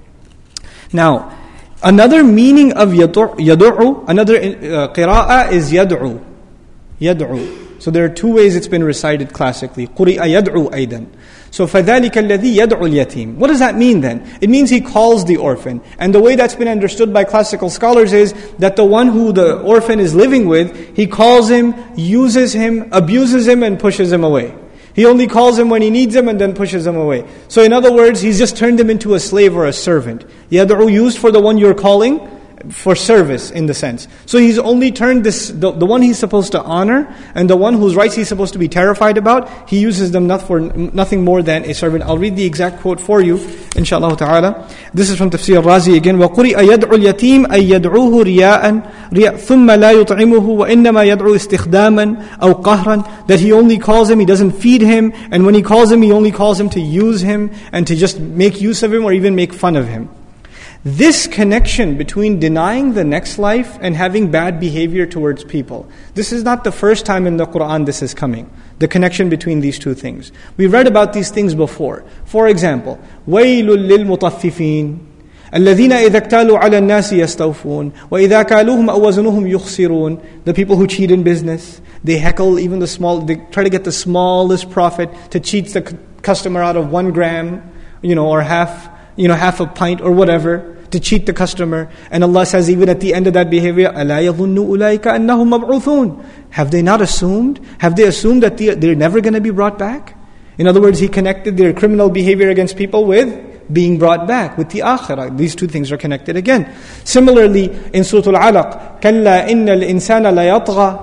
Now, another meaning of yadu'u, another qira'ah is yad'u. Yad'u. So there are two ways it's been recited classically. قُرِئَ يَدْعُو أَيْضًا. So فَذَلِكَ الَّذِي يَدْعُو الْيَتِيمِ. What does that mean then? It means he calls the orphan. And the way that's been understood by classical scholars is that the one who the orphan is living with, he calls him, uses him, abuses him, and pushes him away. He only calls him when he needs him and then pushes him away. So in other words, he's just turned him into a slave or a servant. Yad'u used for the one you're calling, for service in the sense. So he's only turned the one he's supposed to honor and the one whose rights he's supposed to be terrified about, he uses them for nothing more than a servant. I'll read the exact quote for you, inshallah ta'ala. This is from Tafsir Razi again. وَقُرِئَ يَدْعُ الْيَتِيمِ أَيْ يَدْعُوهُ رِيَاءً ثُمَّ لَا يُطْعِمُهُ وَإِنَّمَا يَدْعُو اسْتِخْدَامًا أَوْ قَهْرًا. That he only calls him, he doesn't feed him, and when he calls him, he only calls him to use him and to just make use of him or even make fun of him. This connection between denying the next life and having bad behavior towards people, this is not the first time in the Quran this is coming. The connection between these two things. We've read about these things before. For example, وَيْلٌ لِلْمُطَفِّفِينَ الَّذِينَ إِذَا اكْتَالُوا عَلَى النَّاسِ يَسْتَوْفُونَ وَإِذَا كَالُوهُمْ أَوْ وَزَنُوهُمْ يُخْسِرُونَ. The people who cheat in business, they heckle even the small, they try to get the smallest profit to cheat the customer out of 1 gram, or half a pint or whatever, to cheat the customer. And Allah says even at the end of that behavior, أَلَا يَظُنُّ أُولَٰئِكَ أَنَّهُمْ مَبْعُوثُونَ. Have they assumed that they're never going to be brought back? In other words, He connected their criminal behavior against people with being brought back, with the akhirah. These two things are connected again. Similarly, in Surah Al-Alaq, كَلَّا إِنَّ الْإِنسَانَ لَيَطْغَى.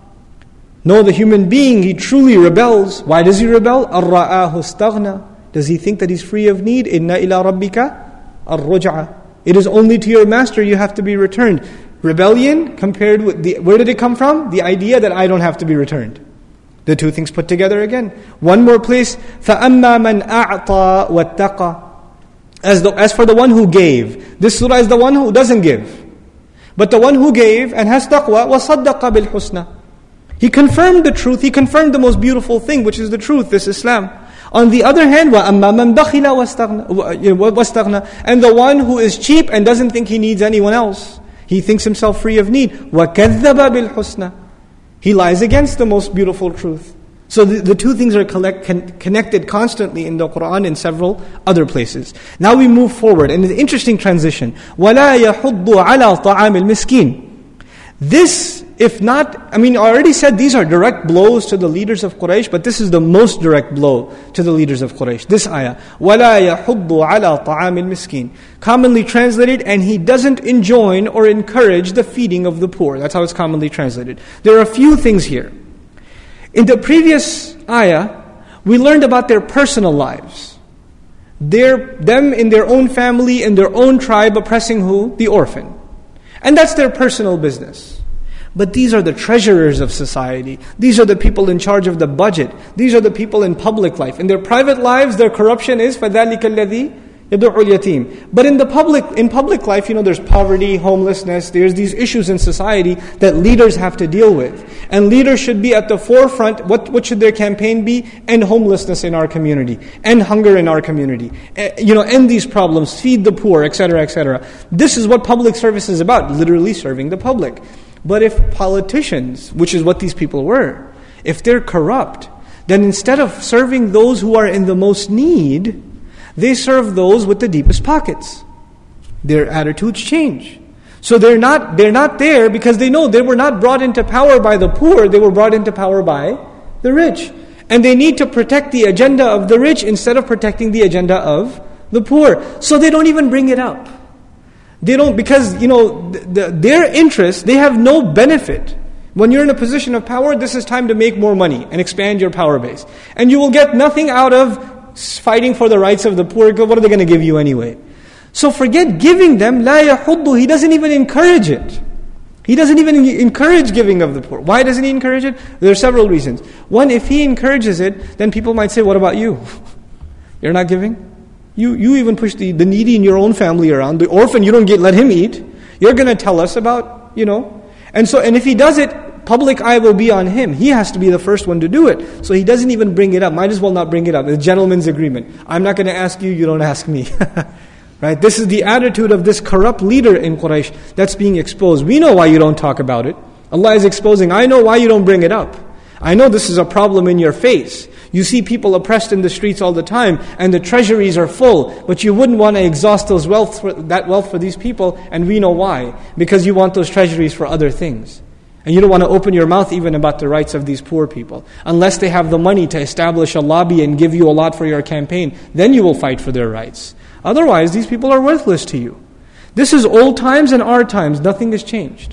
No, the human being, he truly rebels. Why does he rebel? أَرَّآهُ اسْتَغْنَى. Does he think that he's free of need? إِنَّ إِلَىٰ رَبِّكَ الرُّجْعَى. It is only to your master you have to be returned. Rebellion compared with where did it come from? The idea that I don't have to be returned. The two things put together again. One more place, فَأَمَّا مَنْ أَعْطَى وَاتَّقَى. As for the one who gave, this surah is the one who doesn't give. But the one who gave and has taqwa, وَصَدَّقَ بِالْحُسْنَى. He confirmed the truth, he confirmed the most beautiful thing, which is the truth, this Islam. On the other hand, وَأَمَّا مَنْ بَخِلَ وَاسْتَغْنَى. And the one who is cheap and doesn't think he needs anyone else. He thinks himself free of need. وَكَذَّبَ بِالْحُسْنَى. He lies against the most beautiful truth. So the two things are connected constantly in the Qur'an and several other places. Now we move forward, and an interesting transition. وَلَا يَحُضُّ عَلَى طَعَامِ الْمِسْكِينِ. This, if not, I already said these are direct blows to the leaders of Quraysh, but this is the most direct blow to the leaders of Quraysh. This ayah, وَلَا يَحُضُّ عَلَى طَعَامِ الْمِسْكِينِ. Commonly translated, and he doesn't enjoin or encourage the feeding of the poor. That's how it's commonly translated. There are a few things here. In the previous ayah, we learned about their personal lives. Them in their own family, in their own tribe, oppressing who? The orphan. And that's their personal business. But these are the treasurers of society. These are the people in charge of the budget. These are the people in public life. In their private lives, their corruption is فَذَلِكَ الَّذِي يَدُعُّ الْيَتِيمِ. But in public life, there's poverty, homelessness, there's these issues in society that leaders have to deal with. And leaders should be at the forefront. What should their campaign be? End homelessness in our community. End hunger in our community. End these problems, feed the poor, etc., etc. This is what public service is about, literally serving the public. But if politicians, which is what these people were, if they're corrupt, then instead of serving those who are in the most need, they serve those with the deepest pockets. Their attitudes change. So they're not there because they know they were not brought into power by the poor, they were brought into power by the rich. And they need to protect the agenda of the rich instead of protecting the agenda of the poor. So they don't even bring it up. They don't, because their interests, they have no benefit. When you're in a position of power, this is time to make more money and expand your power base. And you will get nothing out of fighting for the rights of the poor. What are they going to give you anyway? So forget giving them. La yahuddu. He doesn't even encourage it. He doesn't even encourage giving of the poor. Why doesn't he encourage it? There are several reasons. One, if he encourages it, then people might say, what about you? You're not giving? You even push the needy in your own family around. The orphan, you don't let him eat. You're going to tell us about, And if he does it, public eye will be on him. He has to be the first one to do it. So he doesn't even bring it up. Might as well not bring it up. It's a gentleman's agreement. I'm not going to ask you, you don't ask me. Right? This is the attitude of this corrupt leader in Quraysh that's being exposed. We know why you don't talk about it. Allah is exposing, I know why you don't bring it up. I know this is a problem in your face. You see people oppressed in the streets all the time, and the treasuries are full, but you wouldn't want to exhaust that wealth for these people, and we know why. Because you want those treasuries for other things. And you don't want to open your mouth even about the rights of these poor people. Unless they have the money to establish a lobby and give you a lot for your campaign, then you will fight for their rights. Otherwise, these people are worthless to you. This is old times and our times. Nothing has changed.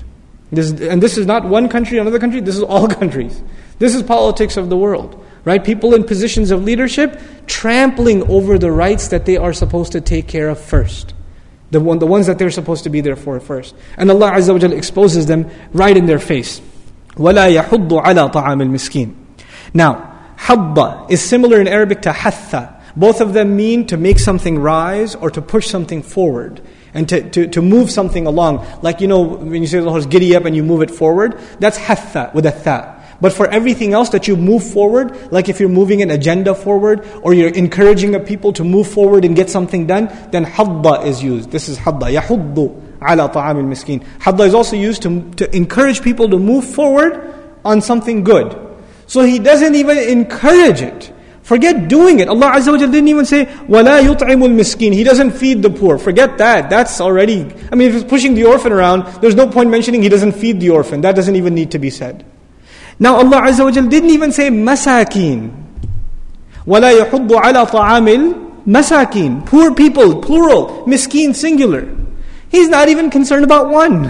This is not one country, another country. This is all countries. This is politics of the world. Right? People in positions of leadership trampling over the rights that they are supposed to take care of first. The ones that they're supposed to be there for first. And Allah Azza wa Jalla exposes them right in their face. وَلَا يَحُضُّ عَلَى طَعَامِ الْمِسْكِينِ. Now, habba is similar in Arabic to hatha. Both of them mean to make something rise or to push something forward. And to move something along. Like, when you say the horse, giddy up and you move it forward, that's hatha with a tha. But for everything else that you move forward, like if you're moving an agenda forward, or you're encouraging a people to move forward and get something done, then hadda is used. This is hadda. يَحُضُّ عَلَى طَعَامِ الْمِسْكِينِ. Hadda is also used to encourage people to move forward on something good. So he doesn't even encourage it. Forget doing it. Allah Azza wa Jalla didn't even say, وَلَا يُطْعِمُ الْمِسْكِينِ. He doesn't feed the poor. Forget that. That's already, if he's pushing the orphan around, there's no point mentioning he doesn't feed the orphan. That doesn't even need to be said. Now Allah Azza wa Jalla didn't even say masakin. وَلَا يَحُضُّ عَلَى طَعَامِ الْمَسَاكِينِ. Poor people, plural. Miskin, singular. He's not even concerned about one.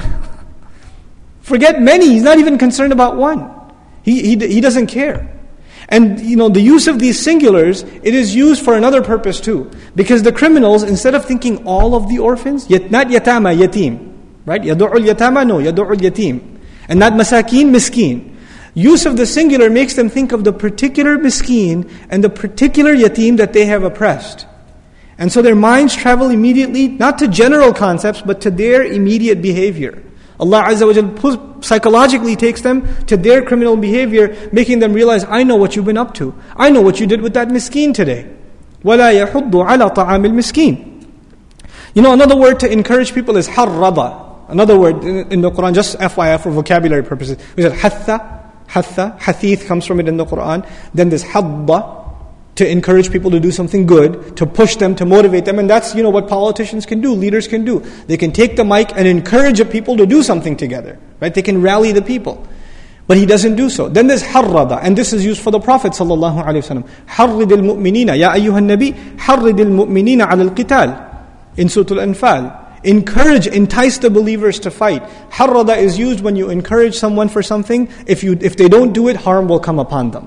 Forget many, he's not even concerned about one. He doesn't care. And the use of these singulars, it is used for another purpose too. Because the criminals, instead of thinking all of the orphans, not yatama, yatim. Right? Yadu'ul yatama, no, yadu'ul yatim. And not masakin, miskin. Use of the singular makes them think of the particular miskeen and the particular yatim that they have oppressed. And so their minds travel immediately, not to general concepts, but to their immediate behavior. Allah Azza wa Jal psychologically takes them to their criminal behavior, making them realize, I know what you've been up to. I know what you did with that miskeen today. وَلَا يَحُضُّ عَلَى طَعَامِ الْمِسْكِينِ. You know, another word to encourage people is harrada. Another word in the Quran, just FYI for vocabulary purposes. We said hatha, hathith comes from it in the Quran. Then there's hadda, to encourage people to do something good, to push them, to motivate them. And that's, what politicians can do, leaders can do. They can take the mic and encourage the people to do something together. Right? They can rally the people. But he doesn't do so. Then there's harrada, and this is used for the Prophet sallallahu alaihi wasallam. حَرِّدِ الْمُؤْمِنِينَ يَا أَيُّهَا النَّبِي حَرِّدِ الْمُؤْمِنِينَ عَلَى الْقِتَالِ in Surah Al-Anfal. Encourage, entice the believers to fight. Harrada is used when you encourage someone for something. If they don't do it, harm will come upon them.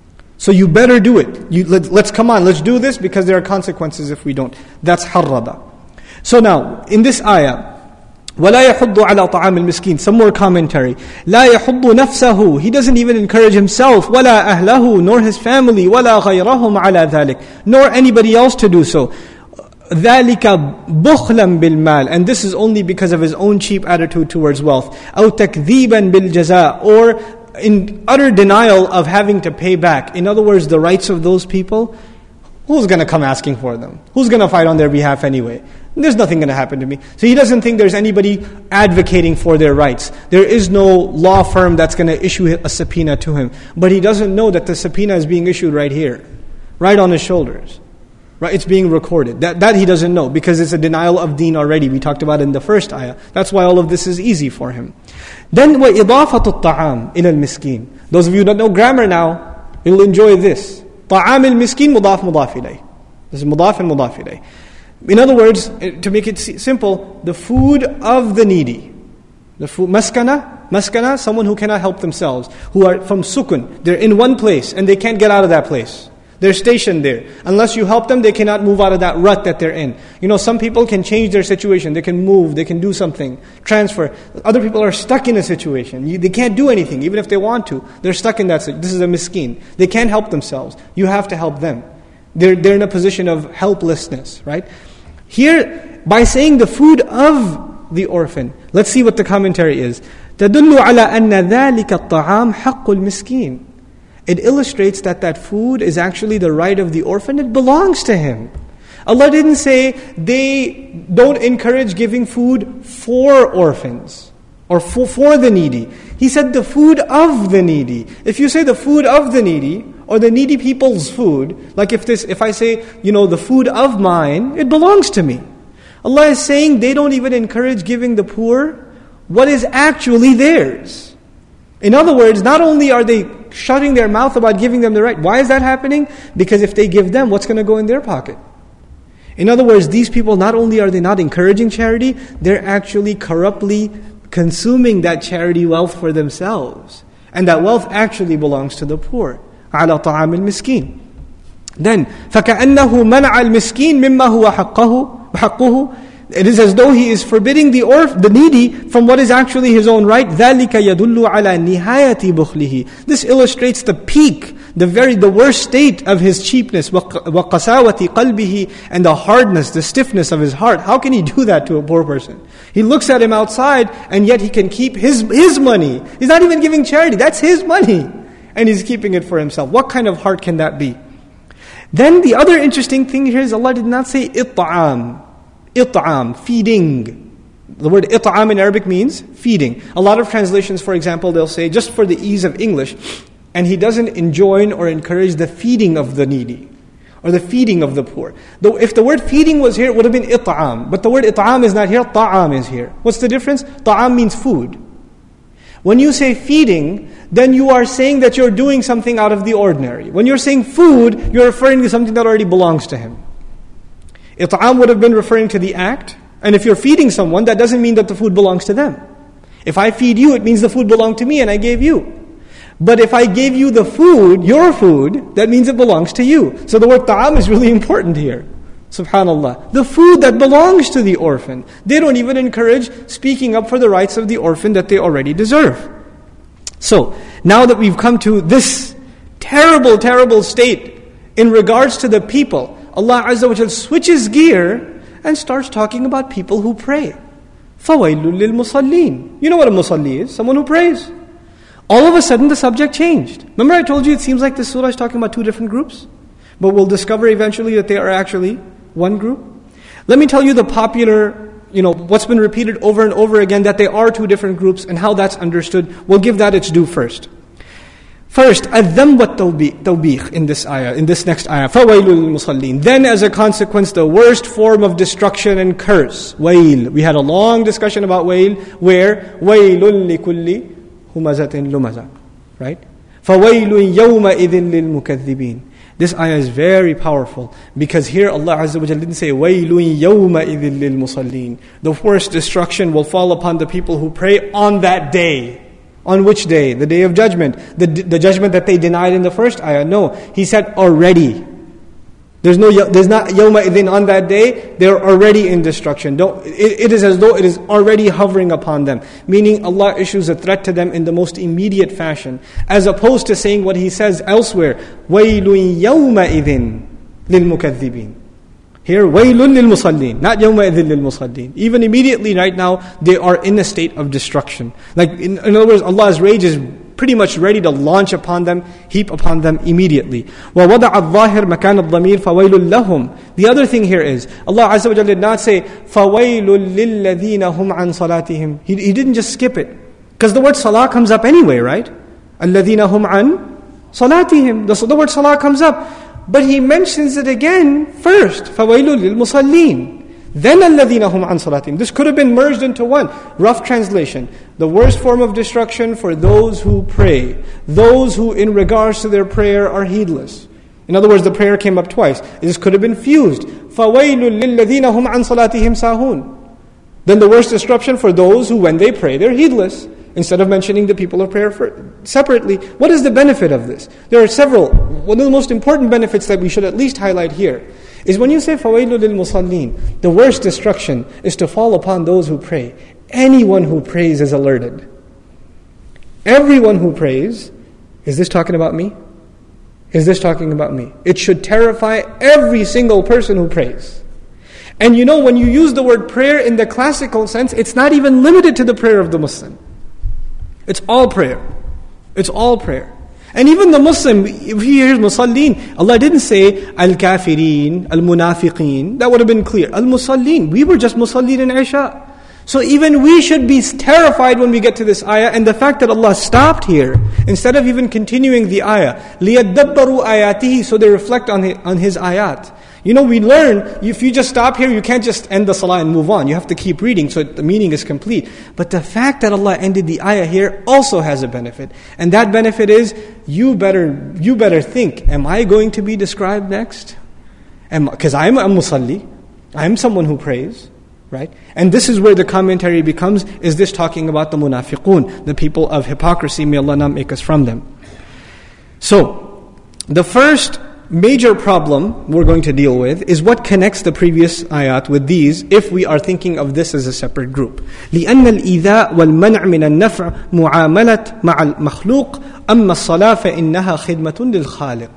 So you better do it. Let's come on, let's do this because there are consequences if we don't. That's harrada. So now, in this ayah, وَلَا يَحُضُّ عَلَى طَعَامِ الْمِسْكِينِ. Some more commentary. لَا يَحُضُّ نَفْسَهُ. He doesn't even encourage himself. وَلَا أَهْلَهُ. Nor his family. وَلَا غَيْرَهُمْ عَلَى ذَلِكَ. Nor anybody else to do so. ذَلِكَ بُخْلًا بِالْمَالِ. And this is only because of his own cheap attitude towards wealth. أَوْ تَكْذِيبًا بِالْجَزَاءِ. Or in utter denial of having to pay back. In other words, the rights of those people, who's going to come asking for them? Who's going to fight on their behalf anyway? There's nothing going to happen to me. So he doesn't think there's anybody advocating for their rights. There is no law firm that's going to issue a subpoena to him. But he doesn't know that the subpoena is being issued right here, right on his shoulders. Right? It's being recorded. That he doesn't know because it's a denial of deen already. We talked about it in the first ayah. That's why all of this is easy for him. Then وَإِضَافَةُ الطَّعَامِ إِلَى الْمِسْكِينِ. Those of you that know grammar now, you'll enjoy this. طَعَامِ الْمِسْكِينِ مُضَافْ مُضَافِ إِلَيْهِ. This is مُضَافٍ مُضَافِ إِلَيْهِ. In other words, to make it simple, the food of the needy. The food, maskana, someone who cannot help themselves, who are from sukun. They're in one place and they can't get out of that place. They're stationed there. Unless you help them, they cannot move out of that rut that they're in. Some people can change their situation. They can move, they can do something, transfer. Other people are stuck in a situation. They can't do anything, even if they want to. They're stuck in that situation. This is a miskeen. They can't help themselves. You have to help them. They're in a position of helplessness, right? Here, by saying the food of the orphan, let's see what the commentary is. تَدُلُّ عَلَى أَنَّ ذَلِكَ الطَّعَامِ حَقُّ الْمِسْكِينِ. It illustrates that food is actually the right of the orphan. It belongs to him. Allah didn't say they don't encourage giving food for orphans or for the needy. He said the food of the needy. If you say the food of the needy or the needy people's food, like if I say, the food of mine, it belongs to me. Allah is saying they don't even encourage giving the poor what is actually theirs. In other words, not only are they shutting their mouth about giving them the right. Why is that happening? Because if they give them, what's going to go in their pocket? In other words, these people, not only are they not encouraging charity, they're actually corruptly consuming that charity wealth for themselves. And that wealth actually belongs to the poor. عَلَى طَعَامِ الْمِسْكِينِ. Then, فَكَأَنَّهُ مَنْعَ الْمِسْكِينِ مِمَّا هُوَ حَقُّهُ. It is as though he is forbidding the needy from what is actually his own right. ذَلِكَ يَدُلُّ عَلَى نِهَايَةِ بُخْلِهِ. This illustrates the peak, the worst state of his cheapness, وَقَسَاوَةِ قَلْبِهِ, and the hardness, the stiffness of his heart. How can he do that to a poor person? He looks at him outside and yet he can keep his money. He's not even giving charity, that's his money. And he's keeping it for himself. What kind of heart can that be? Then the other interesting thing here is Allah did not say it'am. It'am, feeding. The word it'am in Arabic means feeding. A lot of translations, for example, they'll say, just for the ease of English, and he doesn't enjoin or encourage the feeding of the needy, or the feeding of the poor. Though if the word feeding was here, it would have been it'am. But the word it'am is not here, ta'am is here. What's the difference? Ta'am means food. When you say feeding, then you are saying that you're doing something out of the ordinary. When you're saying food, you're referring to something that already belongs to him. It'am would have been referring to the act. And if you're feeding someone, that doesn't mean that the food belongs to them. If I feed you, it means the food belonged to me and I gave you. But if I gave you the food, your food, that means it belongs to you. So the word ta'am is really important here. Subhanallah. The food that belongs to the orphan. They don't even encourage speaking up for the rights of the orphan that they already deserve. So, now that we've come to this terrible, terrible state in regards to the people, Allah Azza wa Jal switches gear and starts talking about people who pray. فَوَيْلٌ لِلْمُصَلِّينَ. You know what a musalli is? Someone who prays. All of a sudden the subject changed. Remember I told you it seems like this surah is talking about two different groups? But we'll discover eventually that they are actually one group. Let me tell you the popular, what's been repeated over and over again, that they are two different groups and how that's understood. We'll give that its due first. First, الذم والتوبيخ in this ayah, in this next ayah. فَوَيْلٌ لِلْمُصَلِّينَ. Then as a consequence, the worst form of destruction and curse. Wail. We had a long discussion about wail, where وَيْلٌ لِكُلِّ هُمَزَةٍ لُمَزَةٍ. Right? فَوَيْلٌ يَوْمَئِذٍ لِلْمُكَذِّبِينَ. This ayah is very powerful because here Allah Azza wa Jalla didn't say وَيْلٌ يَوْمَئِذٍ لِلْمُصَلِّينَ. The worst destruction will fall upon the people who pray on that day. On which day? The day of judgment. The judgment that they denied in the first ayah. No, He said already. There's not yawma idhin on that day. They're already in destruction. It is as though it is already hovering upon them. Meaning Allah issues a threat to them in the most immediate fashion. As opposed to saying what He says elsewhere. وَيْلٌ يَوْمَئِذٍ لِلْمُكَذِّبِينَ. Here, وَيْلٌ لِلْمُصَلِّينَ. Not يَوْمَئِذٍ لِلْمُصَلِّينَ. Even immediately right now, they are in a state of destruction. Like in other words, Allah's rage is pretty much ready to launch upon them, heap upon them immediately. وَوَضَعَ الظَّاهِرْ مَكَانَ الضَّمِيرِ فَوَيْلٌ لَهُمْ. The other thing here is, Allah Azza wa Jalla did not say, فَوَيْلٌ لِلَّذِينَ هُمْ عَنْ صَلَاتِهِمْ. He didn't just skip it. Because the word salah comes up anyway, right? الَّذِينَ هُمْ عَنْ صَلَاتِهِمْ. The word salah comes up. But He mentions it again first. فَوَيْلٌ لِلْمُصَلِّينَ. Then الَّذِينَ هُمْ عَنْ صَلَاتِهِمْ. This could have been merged into one. Rough translation. The worst form of destruction for those who pray. Those who in regards to their prayer are heedless. In other words, the prayer came up twice. This could have been fused. فَوَيْلٌ لِلَّذِينَ هُمْ عَنْ صَلَاتِهِمْ سَاهُونَ. Then the worst destruction for those who when they pray, they're heedless. Instead of mentioning the people of prayer separately. What is the benefit of this? There are several. One of the most important benefits that we should at least highlight here is when you say فَوَيْلُ لِلْمُصَلِّينَ, the worst destruction is to fall upon those who pray. Anyone who prays is alerted. Everyone who prays, is this talking about me? Is this talking about me? It should terrify every single person who prays. And when you use the word prayer in the classical sense, it's not even limited to the prayer of the Muslim. It's all prayer. It's all prayer. And even the Muslim, if he hears musallin, Allah didn't say al-kafirin, al-munafiqeen. That would have been clear. Al-musallin. We were just musallin in Isha. So even we should be terrified when we get to this ayah. And the fact that Allah stopped here, instead of even continuing the ayah, لِيَدَّبَّرُوا آيَاتِهِ, so they reflect on His ayat. We learn, if you just stop here, you can't just end the salah and move on. You have to keep reading so the meaning is complete. But the fact that Allah ended the ayah here also has a benefit. And that benefit is, you better think, am I going to be described next? Because I'm a musalli. I'm someone who prays. Right? And this is where the commentary becomes, is this talking about the munafiqun, the people of hypocrisy? May Allah not make us from them. So, the first major problem we're going to deal with is what connects the previous ayat with these if we are thinking of this as a separate group. لِأَنَّ الْإِذَاءَ وَالْمَنْعَ مِنَ النَّفْعِ مُعَامَلَةً مَعَ الْمَخْلُوقِ أَمَّا الصَّلَاةَ فَإِنَّهَا خِدْمَةٌ لِلْخَالِقِ.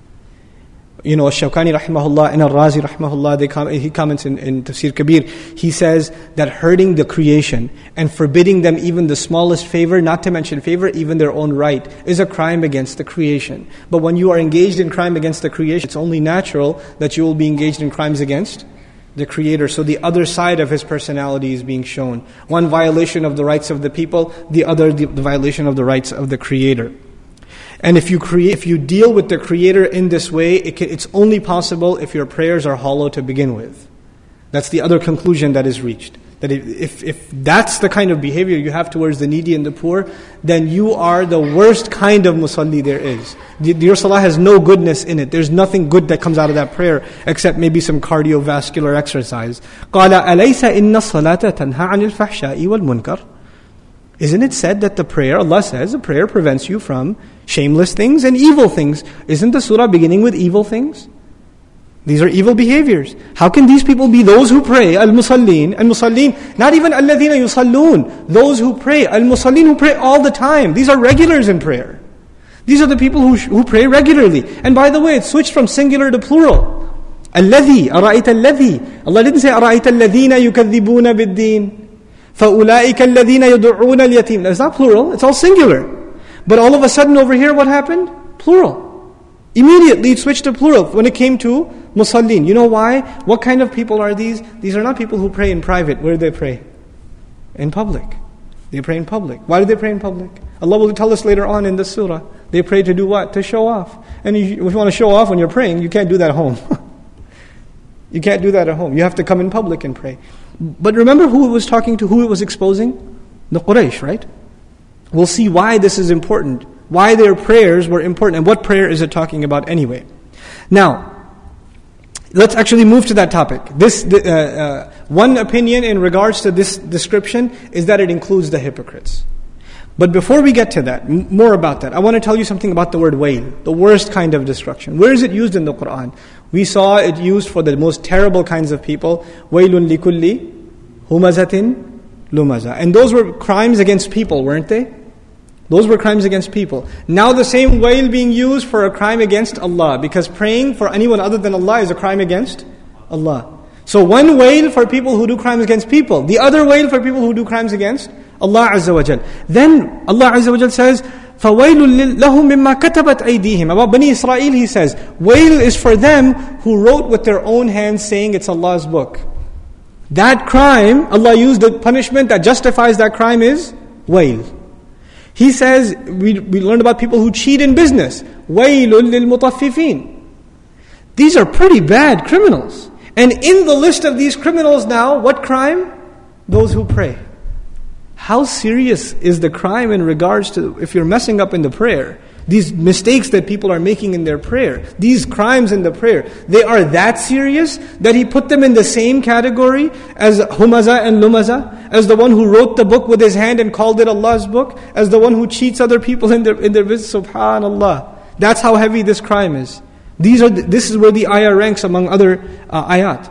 Shawkani rahimahullah and Al-Razi rahimahullah, he comments in Tafsir Kabir, he says that hurting the creation and forbidding them even the smallest favor, not to mention favor, even their own right, is a crime against the creation. But when you are engaged in crime against the creation, it's only natural that you will be engaged in crimes against the Creator. So the other side of His personality is being shown. One violation of the rights of the people, the other the violation of the rights of the Creator. And if you deal with the Creator in this way, it's only possible if your prayers are hollow to begin with. That's the other conclusion that is reached. That if that's the kind of behavior you have towards the needy and the poor, then you are the worst kind of musalli there is. Your salah has no goodness in it. There's nothing good that comes out of that prayer except maybe some cardiovascular exercise. قَالَ أَلَيْسَ إِنَّ الصَّلَاةَ تَنْهَى عَنِ الْفَحْشَاءِ وَالْمُنْكَرِ. Isn't it said that the prayer, Allah says, the prayer prevents you from shameless things and evil things? Isn't the surah beginning with evil things? These are evil behaviors. How can these people be those who pray? Al-Musallin, not even alladhina yusallun, those who pray. Al-Musallin, who pray all the time. These are regulars in prayer. These are the people who pray regularly. And by the way, it switched from singular to plural. Alladhi, ara'ayta alladhi. Allah didn't say ara'ayta alladhina yukadhibuna bid-deen. فَأُولَٰئِكَ الَّذِينَ يَدُعُونَ الْيَتِيمَ. It's not plural, it's all singular. But all of a sudden over here, what happened? Plural. Immediately it switched to plural when it came to musallin. You know why? What kind of people are these? These are not people who pray in private. Where do they pray? In public. They pray in public. Why do they pray in public? Allah will tell us later on in the surah. They pray to do what? To show off. And if you want to show off when you're praying, you can't do that at home. You can't do that at home. You have to come in public and pray. But remember who it was talking to, who it was exposing? The Quraysh, right? We'll see why this is important. Why their prayers were important, and what prayer is it talking about anyway. Now, let's actually move to that topic. One opinion in regards to this description is that it includes the hypocrites. But before we get to that, more about that, I want to tell you something about the word wail, the worst kind of destruction. Where is it used in the Qur'an? We saw it used for the most terrible kinds of people. Wailun likulli humazatin lumaza. And those were crimes against people, weren't they? Those were crimes against people. Now the same wail being used for a crime against Allah, because praying for anyone other than Allah is a crime against Allah. So one wail for people who do crimes against people, the other wail for people who do crimes against Allah Azza wa Jal. Then Allah Azza wa Jal says, فَوَيْلٌ لَهُمْ مِمَّا كَتَبَتْ أَيْدِيهِمْ. About Bani Israel he says, wail is for them who wrote with their own hands saying it's Allah's book. That crime, Allah used the punishment that justifies that crime is wail. He says, we learned about people who cheat in business. وَيْلٌ لِلْمُطَفِّفِينَ. These are pretty bad criminals. And in the list of these criminals now, what crime? Those who pray. How serious is the crime in regards to if you're messing up in the prayer? These mistakes that people are making in their prayer, these crimes in the prayer, they are that serious that He put them in the same category as Humaza and Lumaza, as the one who wrote the book with his hand and called it Allah's book, as the one who cheats other people in their business. Subhanallah. That's how heavy this crime is. This is where the ayah ranks among other ayat.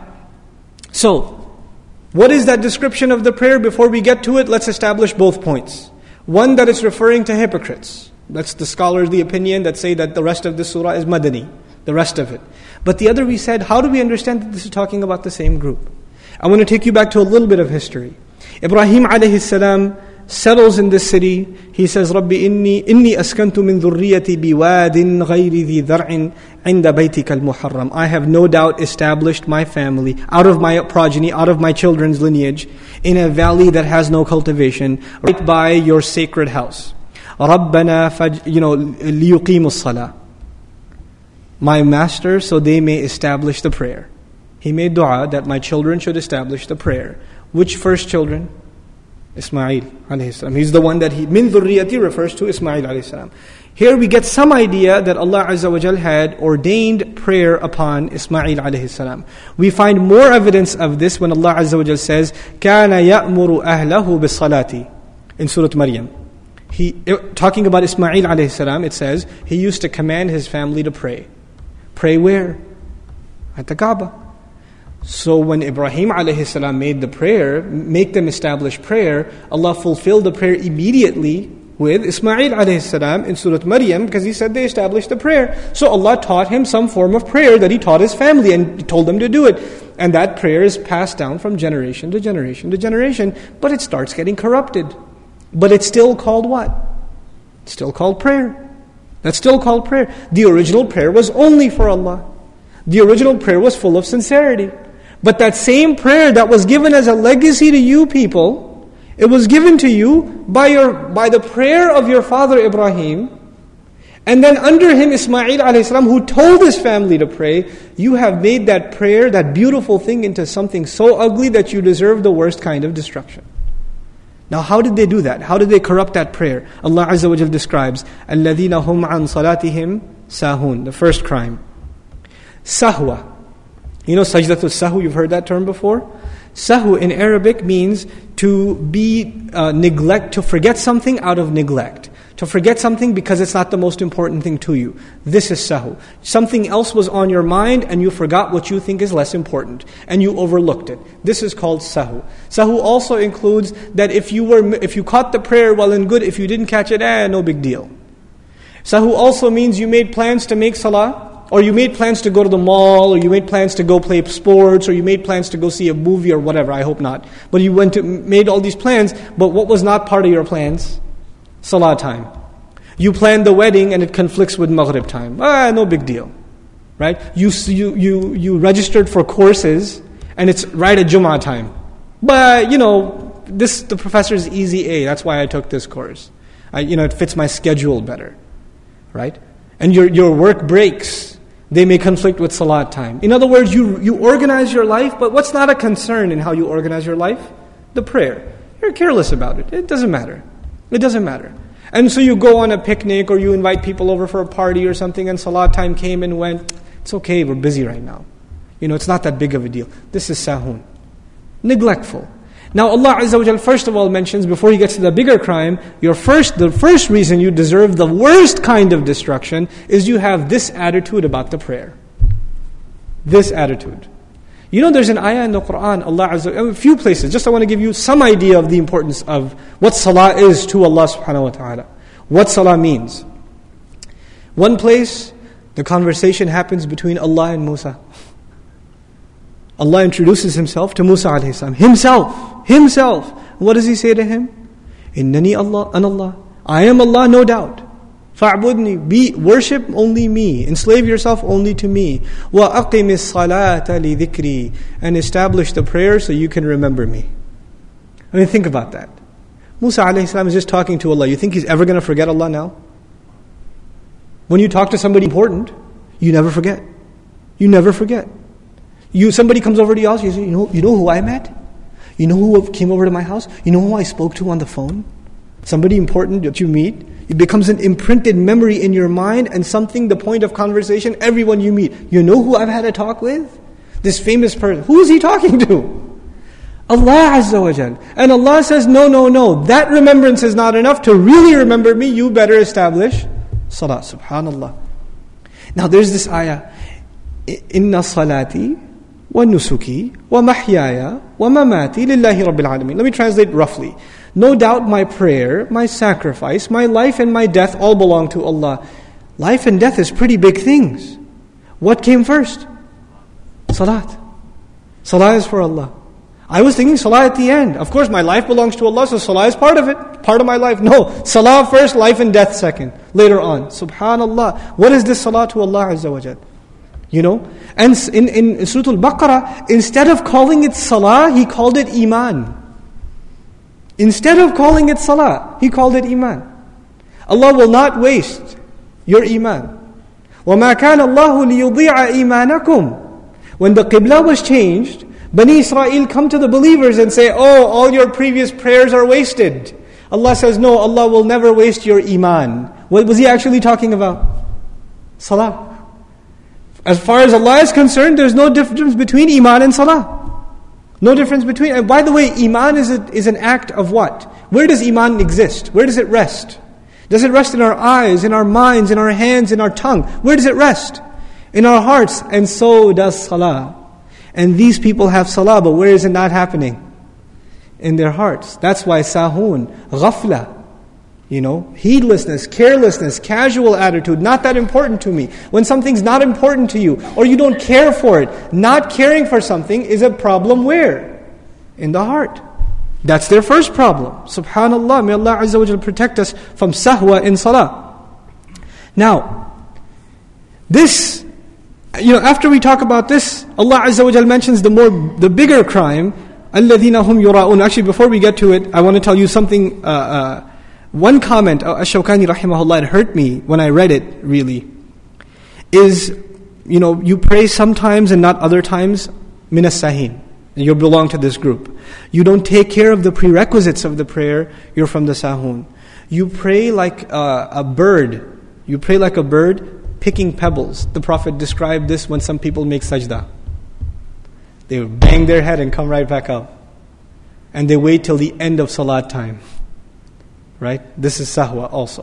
So, what is that description of the prayer? Before we get to it, let's establish both points. One, that it's referring to hypocrites. That's the scholars, the opinion that say that the rest of this surah is Madani, the rest of it. But the other, we said, how do we understand that this is talking about the same group? I want to take you back to a little bit of history. Ibrahim alayhi salam settles in this city. He says, Rabbi inni askantu min dhurriyati biwadin ghayri dhi dhar'in inda baytika al-muharram. I have no doubt established my family, out of my progeny, out of my children's lineage, in a valley that has no cultivation, right by your sacred house. Rabbana liyuqimu as-salah. My master, so they may establish the prayer. He made dua that my children should establish the prayer. Which first children? Ismail alayhi salam. He's the one that min dhurriyati refers to Ismail alayhi salam. Here we get some idea that Allah Azza wa Jal had ordained prayer upon Ismail alayhi salam. We find more evidence of this when Allah Azza wa Jal says, كَانَ يَأْمُرُ أَهْلَهُ بِالصَّلَاةِ in Surah Maryam. Talking about Ismail alayhi salam, it says, he used to command his family to pray. Pray where? At the Kaaba. So when Ibrahim alayhi salam made the prayer, make them establish prayer, Allah fulfilled the prayer immediately with Ismail alayhi salam in Surah Maryam, because He said they established the prayer. So Allah taught him some form of prayer that He taught his family and told them to do it. And that prayer is passed down from generation to generation to generation, but it starts getting corrupted. But it's still called what? It's still called prayer. That's still called prayer. The original prayer was only for Allah. The original prayer was full of sincerity. But that same prayer that was given as a legacy to you people, it was given to you by the prayer of your father Ibrahim, and then under him Ismail alayhi salam, who told his family to pray. You have made that prayer, that beautiful thing, into something so ugly that you deserve the worst kind of destruction. Now how did they do that? How did they corrupt that prayer? Allah Azza wa Jal describes, الَّذِينَ هُمْ عَنْ صَلَاتِهِمْ سَاهُونَ. The first crime. Sahwa. You know sajdatul sahu, you've heard that term before? Sahu in Arabic means to be to forget something out of neglect. To forget something because it's not the most important thing to you. This is sahu. Something else was on your mind and you forgot what you think is less important. And you overlooked it. This is called sahu. Sahu also includes that if you caught the prayer, well and good. If you didn't catch it, no big deal. Sahu also means you made plans to make salah. Or you made plans to go to the mall, or you made plans to go play sports, or you made plans to go see a movie or whatever, I hope not. But you made all these plans, but what was not part of your plans? Salah time. You planned the wedding and it conflicts with Maghrib time. No big deal. Right? You registered for courses and it's right at Jum'ah time. But, the professor is easy A, that's why I took this course. It fits my schedule better. Right? And your work breaks. They may conflict with salat time. In other words, you organize your life, but what's not a concern in how you organize your life? The prayer. You're careless about it. It doesn't matter. It doesn't matter. And so you go on a picnic or you invite people over for a party or something and salat time came and went. It's okay, we're busy right now. It's not that big of a deal. This is sahun. Neglectful. Now Allah Azza wa Jal first of all mentions, before He gets to the bigger crime, the first reason you deserve the worst kind of destruction is you have this attitude about the prayer. This attitude. There's an ayah in the Quran, Allah Azza wa Jal, a few places, just I want to give you some idea of the importance of what salah is to Allah subhanahu wa ta'ala. What salah means. One place, the conversation happens between Allah and Musa. Allah introduces Himself to Musa alayhi salam. Himself. What does He say to him? Innani Allah, an Allah. I am Allah, no doubt. Fa'budni, worship only me. Enslave yourself only to me. Wa aqimis salata li dhikri. And establish the prayer so you can remember me. Think about that. Musa alayhi salam is just talking to Allah. You think he's ever going to forget Allah now? When you talk to somebody important, you never forget. You never forget. Somebody comes over to your house, you say, you know who I met? You know who came over to my house? You know who I spoke to on the phone? Somebody important that you meet. It becomes an imprinted memory in your mind and the point of conversation, everyone you meet. You know who I've had a talk with? This famous person. Who is he talking to? Allah Azza wa Jal. And Allah says, no. That remembrance is not enough. To really remember me, you better establish salah. Subhanallah. Now there's this ayah. Inna salati wa nusuki wa mahyaya wa mamati lillahi rabbil alamin. Let me translate roughly. No doubt my prayer, my sacrifice, my life and my death all belong to Allah. Life and death is pretty big things. What came first? Salat. Salah is for Allah. I was thinking salah at the end. Of course my life belongs to Allah, so salah is part of it. Part of my life. No. Salah first, life and death second. Later on. Subhanallah. What is this salah to Allah Azza wa Jal? And in Surah Al-Baqarah, instead of calling it salah, He called it iman. Instead of calling it salah, He called it iman. Allah will not waste your iman. وَمَا كَانَ اللَّهُ لِيُضِيعَ إِيمَانَكُمْ. When the qibla was changed, Bani Israel come to the believers and say, all your previous prayers are wasted. Allah says, no, Allah will never waste your iman. What was He actually talking about? Salah. As far as Allah is concerned, there's no difference between iman and salah. No difference between. And by the way, iman is an act of what? Where does iman exist? Where does it rest? Does it rest in our eyes, in our minds, in our hands, in our tongue? Where does it rest? In our hearts. And so does salah. And these people have salah, but where is it not happening? In their hearts. That's why sahun, ghafla, heedlessness, carelessness, casual attitude, not that important to me. When something's not important to you, or you don't care for it, not caring for something is a problem where? In the heart. That's their first problem. Subhanallah, may Allah Azza wa Jal protect us from sahwa in salah. Now, this, after we talk about this, Allah Azza wa Jal mentions the bigger crime, الَّذِينَ هُمْ يُرَاءُونَ. Actually, before we get to it, I want to tell you something. One comment, Ash-Shawkani rahimahullah, it hurt me when I read it, really, is, you pray sometimes and not other times, minas sahin. You belong to this group. You don't take care of the prerequisites of the prayer, you're from the sahun. You pray like a bird. You pray like a bird picking pebbles. The Prophet described this when some people make sajda. They would bang their head and come right back up. And they wait till the end of salat time. Right? This is sahwa also.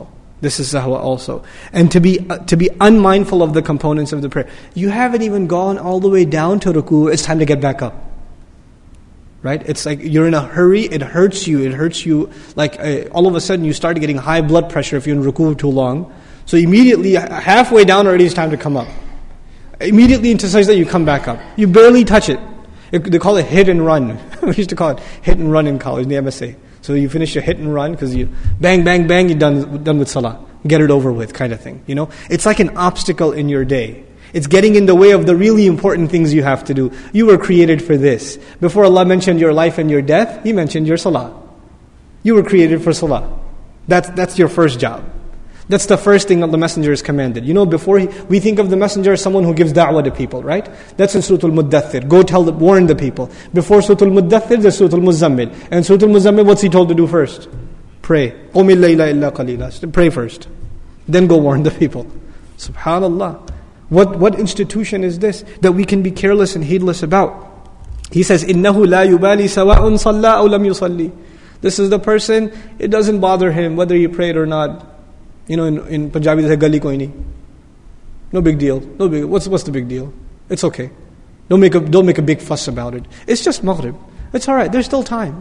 This is sahwa also. And to be unmindful of the components of the prayer. You haven't even gone all the way down to ruku, it's time to get back up. Right? It's like you're in a hurry, it hurts you. Like all of a sudden you start getting high blood pressure if you're in ruku too long. So immediately, halfway down already, it's time to come up. Immediately into sajda, you come back up. You barely touch it. They call it hit and run. We used to call it hit and run in college, in the MSA. So you finish your hit and run because you bang, bang, bang, you're done with salah. Get it over with kind of thing. It's like an obstacle in your day. It's getting in the way of the really important things you have to do. You were created for this. Before Allah mentioned your life and your death, He mentioned your salah. You were created for salah. That's your first job. That's the first thing that the messenger is commanded. Before we think of the messenger as someone who gives da'wah to people, right? That's in Surah Al-Muddathir. Go warn the people. Before Surah Al-Muddathir, there's Surah Al-Muzammil. And Surah Al-Muzammil, what's he told to do first? Pray. قُمِ اللَّيْلَ إِلَّا قَلِيلًا. Pray first. Then go warn the people. Subhanallah. What institution is this that we can be careless and heedless about? He says, إِنَّهُ لَا يُبَالِي سَوَاءٌ صَلَّى أَوْ لَمْ يُصَلِّي. This is the person, it doesn't bother him whether he prayed or not. In Punjabi they say, Gali koi nahi. No big deal. What's the big deal? It's okay. Don't make a big fuss about it. It's just Maghrib. It's alright. There's still time.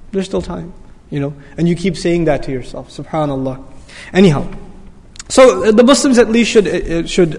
And you keep saying that to yourself. Subhanallah. Anyhow. So the Muslims at least should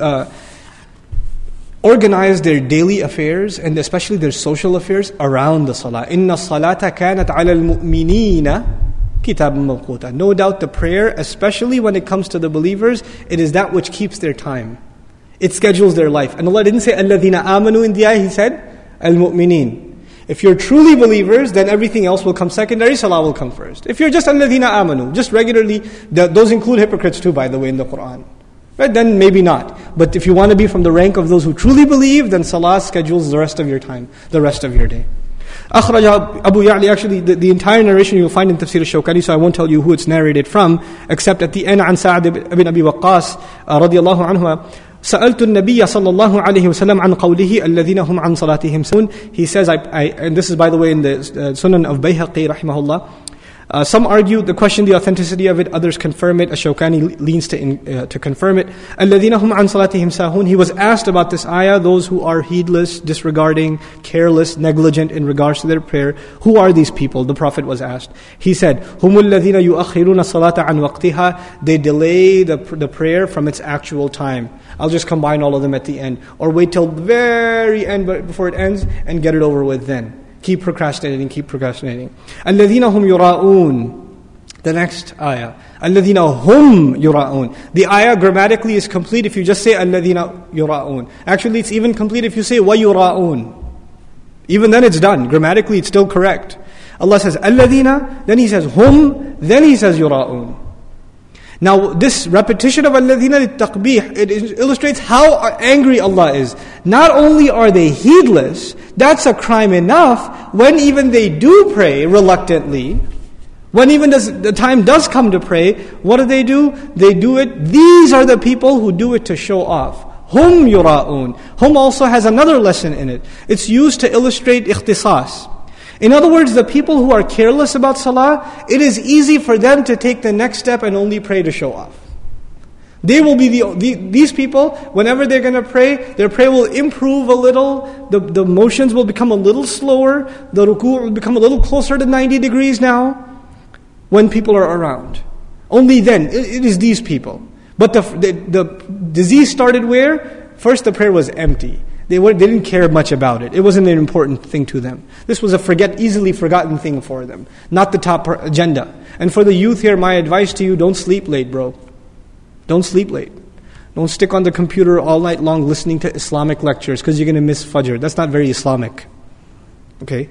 organize their daily affairs and especially their social affairs around the salah. Inna salata kanat ala al-mu'minina kitab mawquta. No doubt the prayer, especially when it comes to the believers, it is that which keeps their time. It schedules their life. And Allah didn't say alladhina amanu in the ayah, He said al-mu'minin. If you're truly believers, then everything else will come secondary, salah will come first. If you're just alladhina amanu, just regularly, those include hypocrites too, by the way, in the Quran. Right? Then maybe not. But if you want to be from the rank of those who truly believe, then salah schedules the rest of your time, the rest of your day. Akhraj Abu Ya'li, actually the entire narration you'll find in Tafsir al-Shawkani, so I won't tell you who it's narrated from, except at the end, عن سعد بن أبي وقاص رضي الله عنه, سألت النبي صلى الله عليه وسلم عن قوله الذين هم عن صلاتهم سهون. He says, and this is by the way in the Sunan of Bayhaqi rahimahullah. Some argue the question, the authenticity of it, others confirm it. Ash-Shawkani leans to confirm it. الَّذِينَ هُمْ عَنْ صَلَاتِهِمْ سَاهُونَ. He was asked about this ayah, those who are heedless, disregarding, careless, negligent in regards to their prayer. Who are these people? The Prophet was asked. He said, هُمُ الَّذِينَ يُؤَخِّرُونَ الصَّلَاةَ عَنْ وَقْتِهَا. They delay the prayer from its actual time. I'll just combine all of them at the end. Or wait till the very end before it ends and get it over with then. Keep procrastinating. الَّذِينَ هُمْ يُرَاءُونَ. The next ayah. الَّذِينَ هُمْ يُرَاءُونَ. The ayah grammatically is complete if you just say الَّذِينَ يُرَاءُونَ. Actually, it's even complete if you say وَيُرَاءُونَ. Even then it's done. Grammatically, it's still correct. Allah says الَّذِينَ, then He says hum, then He says يُرَاءُونَ. Now, this repetition of الَّذِينَ لِلتَّقْبِيحِ, it illustrates how angry Allah is. Not only are they heedless, that's a crime enough, when even they do pray reluctantly, when even the time does come to pray, what do? They do it. These are the people who do it to show off. Hum yura'un. Hum also has another lesson in it. It's used to illustrate ikhtisas. In other words, the people who are careless about salah, it is easy for them to take the next step and only pray to show off. They will be these people, whenever they're going to pray, their prayer will improve a little, the motions will become a little slower, the ruku' will become a little closer to 90 degrees now, when people are around. Only then, it is these people. But the disease started where? First the prayer was empty. They didn't care much about it. It wasn't an important thing to them. This was a easily forgotten thing for them. Not the top agenda. And for the youth here, my advice to you, don't sleep late, bro. Don't sleep late. Don't stick on the computer all night long listening to Islamic lectures because you're going to miss Fajr. That's not very Islamic. Okay?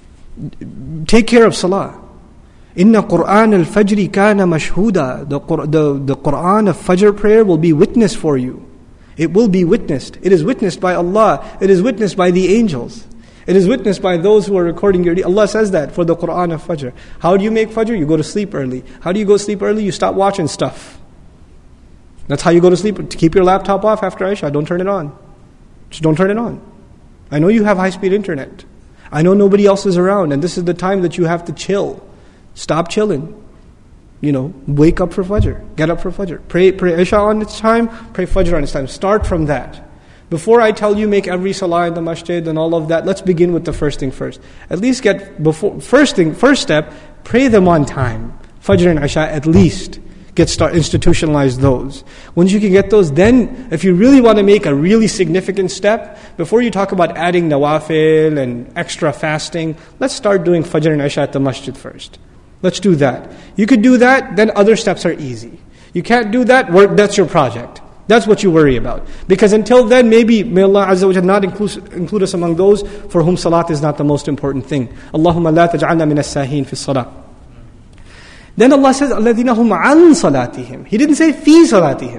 Take care of Salah. Inna Qur'an al-Fajri kana mashhuda. The Qur'an of Fajr prayer will be witnessed for you. It will be witnessed. It is witnessed by Allah. It is witnessed by the angels. It is witnessed by those who are recording your deed. Allah says that for the Qur'an of Fajr. How do you make Fajr? You go to sleep early. How do you go to sleep early? You stop watching stuff. That's how you go to sleep. To keep your laptop off after Isha. Don't turn it on. Just don't turn it on. I know you have high-speed internet. I know nobody else is around. And this is the time that you have to chill. Stop chilling. wake up for Fajr, get up for Fajr. Pray Isha on its time, pray Fajr on its time. Start from that. Before I tell you make every salah in the masjid and all of that, let's begin with the first thing first. At least first step, pray them on time. Fajr and Isha at least. Institutionalize those. Once you can get those, then if you really want to make a really significant step, before you talk about adding nawafil and extra fasting, let's start doing Fajr and Isha at the masjid first. Let's do that. You could do that, then other steps are easy. You can't do that, that's your project. That's what you worry about. Because until then, maybe may Allah Azza wa Jalla not include us among those for whom salat is not the most important thing. Allahumma la taj'alna min as-sahin fi salat. Then Allah says, الَّذِينَ هُمْ عَنْ صَلَاتِهِمْ. He didn't say فِي صَلَاتِهِمْ.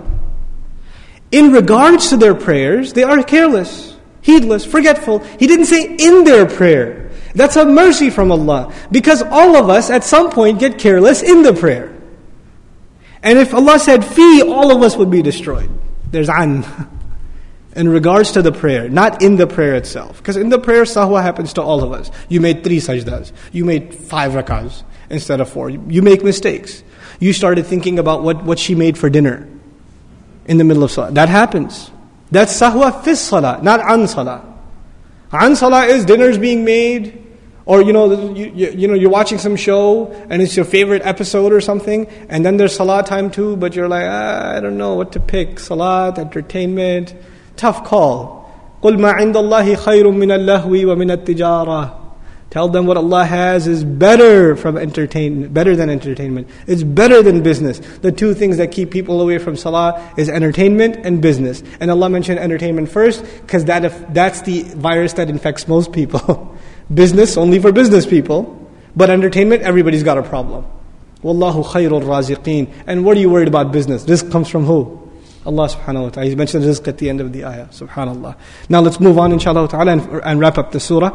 In regards to their prayers, they are careless, heedless, forgetful. He didn't say in their prayer. That's a mercy from Allah. Because all of us at some point get careless in the prayer. And if Allah said fi, all of us would be destroyed. There's an. In regards to the prayer, not in the prayer itself. Because in the prayer, sahwa happens to all of us. You made 3 sajdas. You made 5 rakahs instead of 4. You make mistakes. You started thinking about what she made for dinner in the middle of salah. That happens. That's sahwa fi salah, not an salah. An salah is dinner's being made, or you're watching some show and it's your favorite episode or something, and then there's salah time too, but you're like, I don't know what to pick. Salat, entertainment, tough call. قُلْ مَا عِنْدَ اللَّهِ خَيْرٌ مِنَ اللَّهْوِ وَمِنَ التِّجَارَةِ. Tell them what Allah has is better than entertainment. It's better than business. The 2 things that keep people away from salah is entertainment and business. And Allah mentioned entertainment first because that's the virus that infects most people. Business only for business people, but entertainment, everybody's got a problem. Wallahu khairul raziqeen. And what are you worried about business? Rizq comes from who? Allah subhanahu wa ta'ala. He mentioned rizq at the end of the ayah. Subhanallah. Now let's move on inshallah ta'ala and wrap up the surah.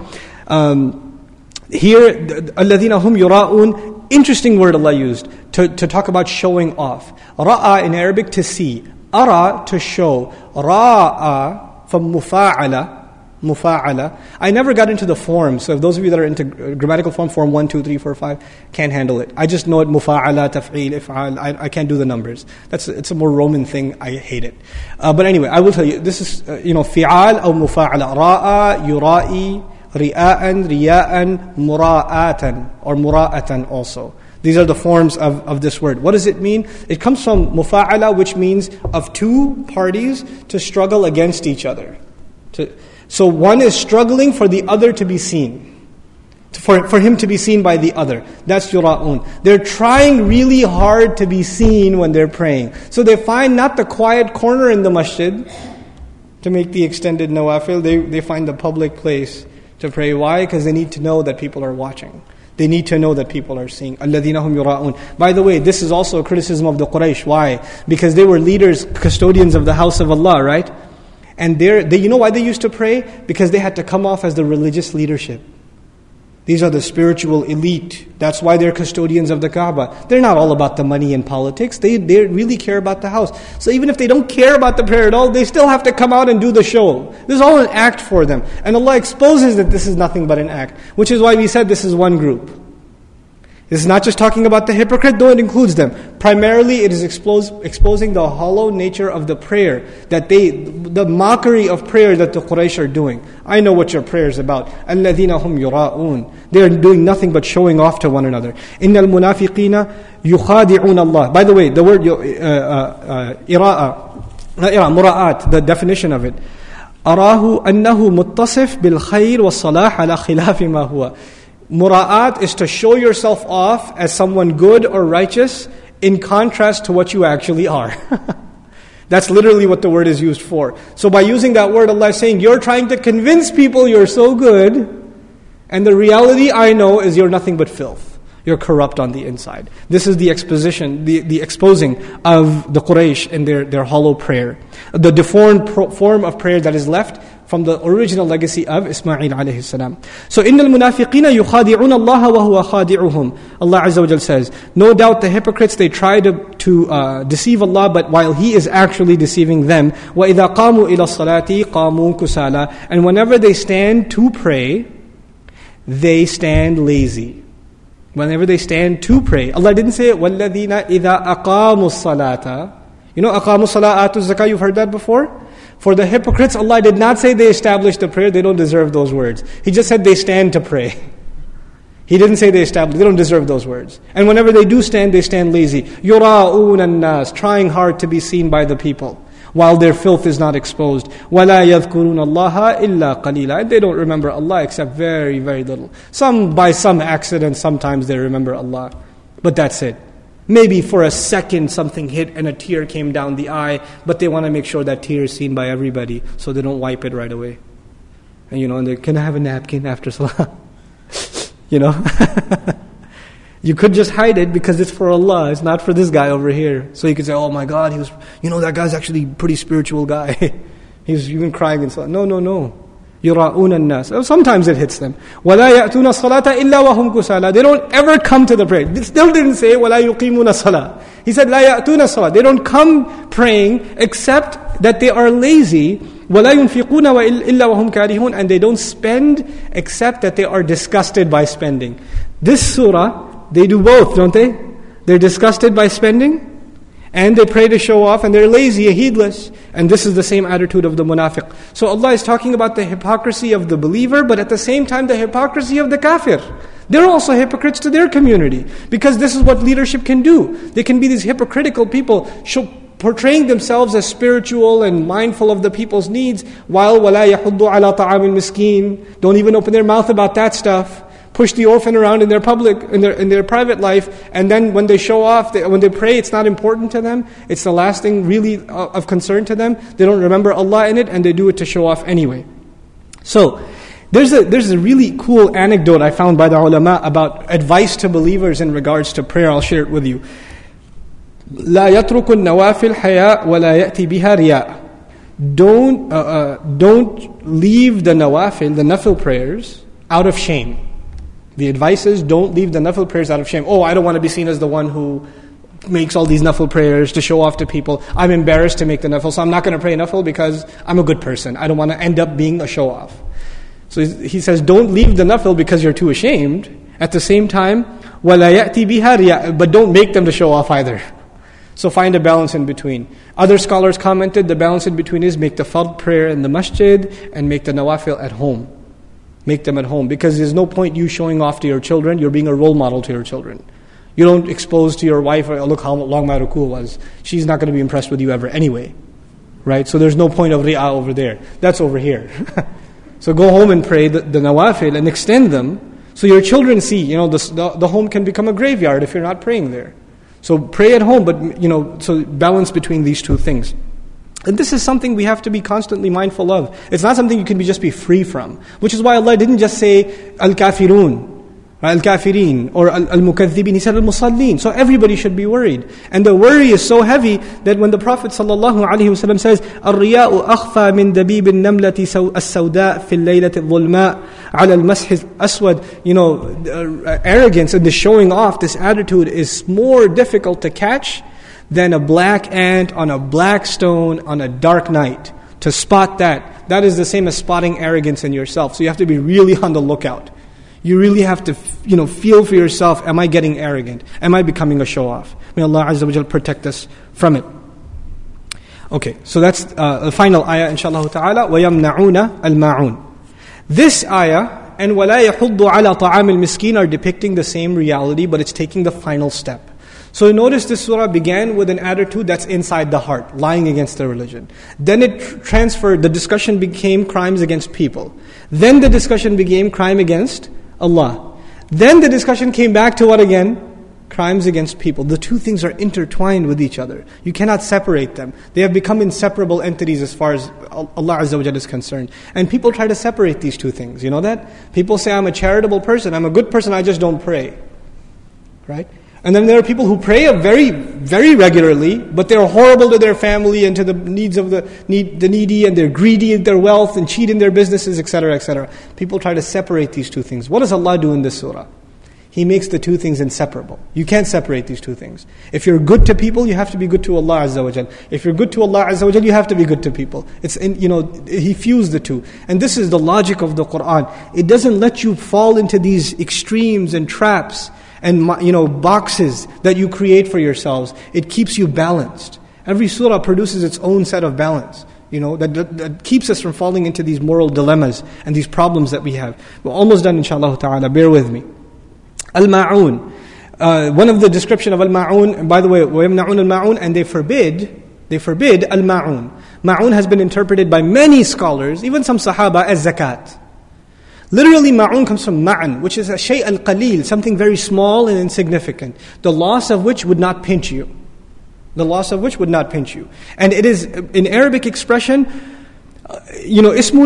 Here, الَّذِينَ هُمْ يُرَاءُونَ, interesting word Allah used to talk about showing off. Ra'a in Arabic, to see. Ara, to show. Ra'a, from mufa'ala. I never got into the form, so if those of you that are into grammatical form 1, 2, 3, 4, 5, can't handle it. I just know it mufa'ala, taf'il, if'al. I can't do the numbers. It's a more Roman thing. I hate it. But anyway, I will tell you, this is, fi'al or mufa'ala. Ra'a, yura'i, ri'a'an, riya'an, mura'atan, or mura'atan also. These are the forms of this word. What does it mean? It comes from mufa'ala, which means of 2 parties to struggle against each other. So one is struggling for the other to be seen. For him to be seen by the other. That's yura'un. They're trying really hard to be seen when they're praying. So they find not the quiet corner in the masjid to make the extended nawafil. They find the public place to pray. Why? Because they need to know that people are watching. They need to know that people are seeing. الَّذِينَ هُمْ يُرَاءُونَ. By the way, this is also a criticism of the Quraysh. Why? Because they were leaders, custodians of the house of Allah, right? And you know why they used to pray? Because they had to come off as the religious leadership. These are the spiritual elite. That's why they're custodians of the Kaaba. They're not all about the money and politics. They really care about the house. So even if they don't care about the prayer at all, they still have to come out and do the show. This is all an act for them. And Allah exposes that this is nothing but an act. Which is why we said this is one group. This is not just talking about the hypocrite, though it includes them. Primarily, it is exposing the hollow nature of the prayer, the mockery of prayer that the Quraysh are doing. I know what your prayer is about. الَّذِينَ هُمْ يُرَاءُونَ. They are doing nothing but showing off to one another. إِنَّ الْمُنَافِقِينَ يُخَادِعُونَ اللَّهِ. By the way, the word mura'at, the definition of it. أَرَاهُ أَنَّهُ مُتَّصِفْ بِالْخَيْرِ وَالصَّلَاحِ عَلَى خِلَافِ مَا هُوَ. Mura'at is to show yourself off as someone good or righteous in contrast to what you actually are. That's literally what the word is used for. So by using that word, Allah is saying, you're trying to convince people you're so good, and the reality I know is you're nothing but filth. You're corrupt on the inside. This is the exposition, the exposing of the Quraysh and their hollow prayer. The deformed form of prayer that is left from the original legacy of Ismail alayhi salam. So, إِنَّ الْمُنَافِقِينَ يُخَادِعُونَ اللَّهَ وَهُوَ خَادِعُهُم. Allah Azza wa Jal says, no doubt the hypocrites, they try to deceive Allah, but while He is actually deceiving them. وَإِذَا قَامُوا إِلَى الصَّلَاةِ قَامُوا كُسَالَى. And whenever they stand to pray, they stand lazy. Whenever they stand to pray. Allah didn't say, وَالَّذِينَ إِذَا أَقَامُوا الصَّلَاةَ. You know, أَقَامُوا الصَّلَاةَ آتُوا الزَّكَاةَ, you've heard that before? For the hypocrites, Allah did not say they established the prayer, they don't deserve those words. He just said they stand to pray. He didn't say they don't deserve those words. And whenever they do stand, they stand lazy. يُرَاءُونَ النَّاسِ, trying hard to be seen by the people, while their filth is not exposed. وَلَا يَذْكُرُونَ اللَّهَ إِلَّا قَلِيلًا. And they don't remember Allah except very, very little. By some accident, sometimes they remember Allah. But that's it. Maybe for a second something hit and a tear came down the eye, but they want to make sure that tear is seen by everybody, so they don't wipe it right away. And and they, can I have a napkin after salah? You could just hide it because it's for Allah, it's not for this guy over here. So you could say, oh my God, that guy's actually a pretty spiritual guy. He's even crying and so on. No. يُرَاءُونَ النَّاسِ. Sometimes it hits them. وَلَا يَأْتُونَ الصَّلَاةَ إِلَّا وَهُمْ كُسَالَى. They don't ever come to the prayer. It still didn't say, وَلَا يُقِيمُونَ الصَّلَاةَ. He said, لَا يَأْتُونَ الصَّلَاةَ. They don't come praying except that they are lazy. وَلَا يُنْفِقُونَ إِلَّا وَهُمْ كَارِهُونَ. And they don't spend except that they are disgusted by spending. This surah, they do both, don't they? They're disgusted by spending, and they pray to show off, and they're lazy, heedless. And this is the same attitude of the munafiq. So Allah is talking about the hypocrisy of the believer, but at the same time the hypocrisy of the kafir. They're also hypocrites to their community, because this is what leadership can do. They can be these hypocritical people, portraying themselves as spiritual and mindful of the people's needs, while وَلَا يَحُضُّ عَلَى طَعَامِ الْمِسْكِينِ, don't even open their mouth about that stuff. Push the orphan around in their private life, and then when they show off, when they pray, it's not important to them. It's the last thing really of concern to them. They don't remember Allah in it, and they do it to show off anyway. So there's a really cool anecdote I found by the ulama about advice to believers in regards to prayer. I'll share it with you. لا يترك النوافل حياء ولا يأتي بها رياء. Don't leave the nawafil, the nafil prayers, out of shame. The advice is, don't leave the nafil prayers out of shame. Oh, I don't want to be seen as the one who makes all these nafil prayers to show off to people. I'm embarrassed to make the nafil, so I'm not going to pray nafil because I'm a good person. I don't want to end up being a show-off. So he says, don't leave the nafil because you're too ashamed. At the same time, وَلَا يَأْتِي بِهَا رِيَاء, but don't make them to show off either. So find a balance in between. Other scholars commented the balance in between is make the fard prayer in the masjid and make the nawafil at home. Make them at home, because there's no point you showing off to your children. You're being a role model to your children. You don't expose to your wife, oh, look how long my ruku was. She's not going to be impressed with you ever anyway. Right? So there's no point of ri'ah over there. That's over here. So go home and pray the nawafil and extend them so your children see, the home can become a graveyard if you're not praying there. So pray at home, but so balance between these two things. And this is something we have to be constantly mindful of. It's not something you can just be free from. Which is why Allah didn't just say al-kafirun, al-kafirin, or al-mukaththibin. He said al-musallin. So everybody should be worried. And the worry is so heavy that when the Prophet ﷺ says, الرِّيَاءُ أَخْفَى مِنْ دَبِيبِ النَّمْلَةِ السَّوْدَاءِ فِي اللَّيْلَةِ الظُّلْمَاءِ عَلَى الْمَسْحِ الْأَسْوَدِ. Arrogance and the showing off, this attitude is more difficult to catch than a black ant on a black stone on a dark night. To spot that is the same as spotting arrogance in yourself. So you have to be really on the lookout. You really have to, feel for yourself, am I getting arrogant? Am I becoming a show-off? May Allah Azza wa Jal protect us from it. Okay, so that's the final ayah, inshallah ta'ala. وَيَمْنَعُونَ الْمَاعُونَ. This ayah and وَلَا يَحُضُّ عَلَى طَعَامِ الْمِسْكِينَ are depicting the same reality, but it's taking the final step. So notice this surah began with an attitude that's inside the heart, lying against the religion. Then it transferred, the discussion became crimes against people. Then the discussion became crime against Allah. Then the discussion came back to what again? Crimes against people. The two things are intertwined with each other. You cannot separate them. They have become inseparable entities as far as Allah Azza wa Jalla is concerned. And people try to separate these two things. You know that? People say, I'm a charitable person, I'm a good person, I just don't pray. Right? And then there are people who pray very, very regularly, but they're horrible to their family and to the needs of the needy, and they're greedy in their wealth and cheat in their businesses, etc., etc. People try to separate these two things. What does Allah do in this surah? He makes the two things inseparable. You can't separate these two things. If you're good to people, you have to be good to Allah Azza wa Jal. If you're good to Allah Azza wa Jal, you have to be good to people. He fused the two. And this is the logic of the Qur'an. It doesn't let you fall into these extremes and traps and boxes that you create for yourselves. It keeps you balanced. Every surah produces its own set of balance. That keeps us from falling into these moral dilemmas and these problems that we have. We're almost done, inshallah ta'ala. Bear with me. Al-Ma'un. One of the description of Al-Ma'un, and by the way, وَيَمْنَعُونَ الْمَعُونَ, and they forbid Al-Ma'un. Ma'un has been interpreted by many scholars, even some Sahaba, as zakat. Literally, Ma'un comes from Ma'an, which is a shay' al-qalil, something very small and insignificant, the loss of which would not pinch you. The loss of which would not pinch you. And it is, in Arabic expression, اسم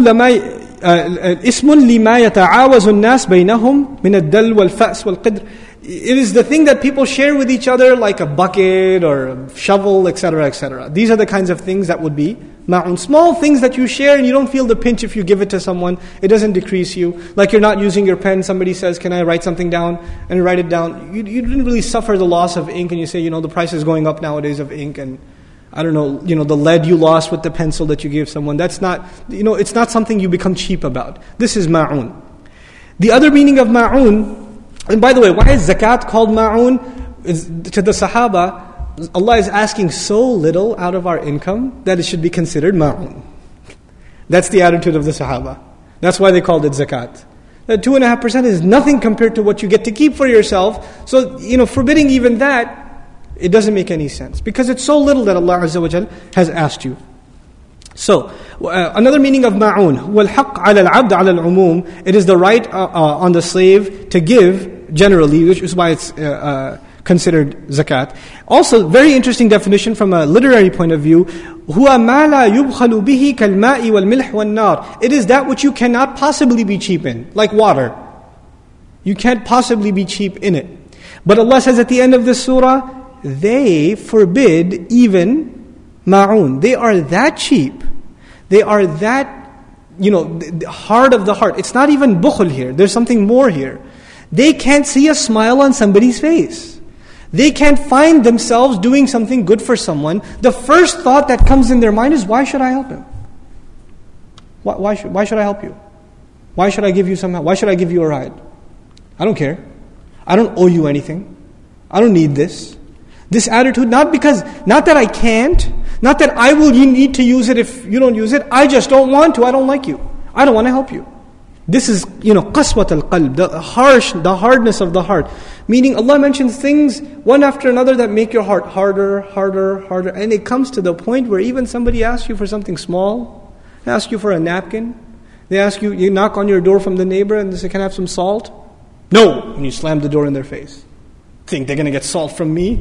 لما يتعاوز الناس بينهم من الدل والفأس والقدر. It is the thing that people share with each other, like a bucket or a shovel, etc., etc. These are the kinds of things that would be ma'un. Small things that you share and you don't feel the pinch if you give it to someone. It doesn't decrease you. Like you're not using your pen, somebody says, can I write something down? And you write it down. You didn't really suffer the loss of ink, and you say, the price is going up nowadays of ink, and I don't know, the lead you lost with the pencil that you gave someone. That's not, it's not something you become cheap about. This is ma'un. The other meaning of ma'un, and by the way, why is zakat called ma'un? To the Sahaba, Allah is asking so little out of our income that it should be considered ma'un. That's the attitude of the Sahaba. That's why they called it zakat. That 2.5% is nothing compared to what you get to keep for yourself. So, forbidding even that, it doesn't make any sense. Because it's so little that Allah Azza wa Jal has asked you. So, another meaning of ma'un, وَالْحَقْ عَلَى الْعَبْدِ عَلَى الْعُمُومِ. It is the right on the slave to give generally, which is why it's considered zakat. Also, very interesting definition from a literary point of view. هُوَ مَا لَا يُبْخَلُ بِهِ كَالْمَاءِ وَالْمِلْحِ وَالنَّارِ. It is that which you cannot possibly be cheap in, like water. You can't possibly be cheap in it. But Allah says at the end of this surah, they forbid even ma'un. They are that cheap. They are that, hard of the heart. It's not even bukhl here. There's something more here. They can't see a smile on somebody's face. They can't find themselves doing something good for someone. The first thought that comes in their mind is, why should I help him? Why should I help you? Why should I give you some help? Why should I give you a ride? I don't care. I don't owe you anything. I don't need this. This attitude, not that I can't, not that you need to use it if you don't use it. I just don't want to. I don't like you. I don't want to help you. This is, qaswat al-qalb, the hardness of the heart. Meaning Allah mentions things one after another that make your heart harder. And it comes to the point where even somebody asks you for something small, they ask you for a napkin, they ask you knock on your door from the neighbor and they say, can I have some salt? No! And you slam the door in their face. Think they're going to get salt from me?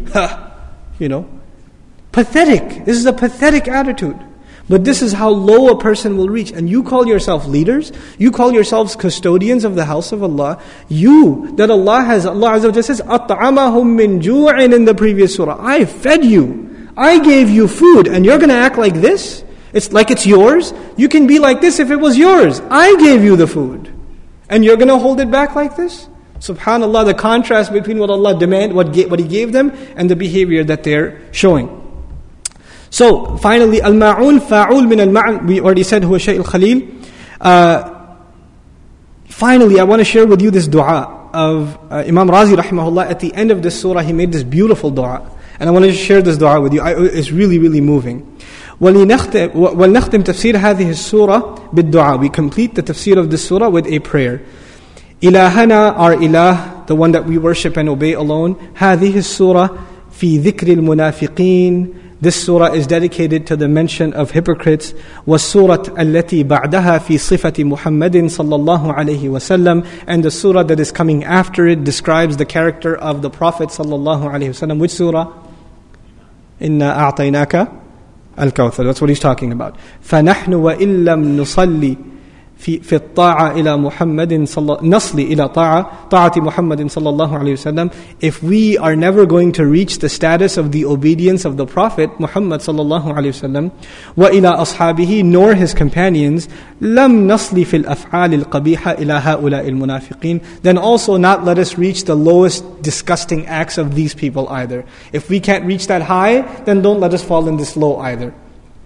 Pathetic. This is a pathetic attitude. But this is how low a person will reach. And you call yourself leaders? You call yourselves custodians of the house of Allah? Allah Azza wa Jalla says, أَطْعَمَهُم مِّن جُوعٍ in the previous surah. I fed you. I gave you food. And you're going to act like this? It's like it's yours? You can be like this if it was yours. I gave you the food. And you're going to hold it back like this? SubhanAllah, the contrast between what Allah demanded, what He gave them, and the behavior that they're showing. So, finally, al-ma'un fa'ul min al-ma'an. We already said huwa shay' al-khalil. Finally, I want to share with you this dua of Imam Razi rahimahullah. At the end of this surah, he made this beautiful dua. And I want to share this dua with you. It's really, really moving. وَلْنَخْتِمْ تَفْسِيرَ هَذِهِ السُّورَةِ بِالدُّعَى. We complete the tafsir of this surah with a prayer. إلهنا, our ilah, the one that we worship and obey alone. هذه السورة في ذكر المنافقين. This surah is dedicated to the mention of hypocrites. والسورة التي بعدها في صفة محمد صلى الله عليه وسلم. And the surah that is coming after it describes the character of the Prophet صلى الله عليه وسلم. Which surah? إِنَّا أَعْطَيْنَاكَ الْكَوْثَرَ. That's what he's talking about. فَنَحْنُ وَإِن لَّمْ نُصَلِّ في الطاعة إلى محمد نصل إلى طاعة محمد صلى الله عليه وسلم. If we are never going to reach the status of the obedience of the Prophet Muhammad صلى الله عليه وسلم وإلى أصحابه, nor his companions, لم نصل في الأفعال القبيحة إلى هؤلاء المنافقين, then also not let us reach the lowest disgusting acts of these people either. If we can't reach that high, then don't let us fall in this low either.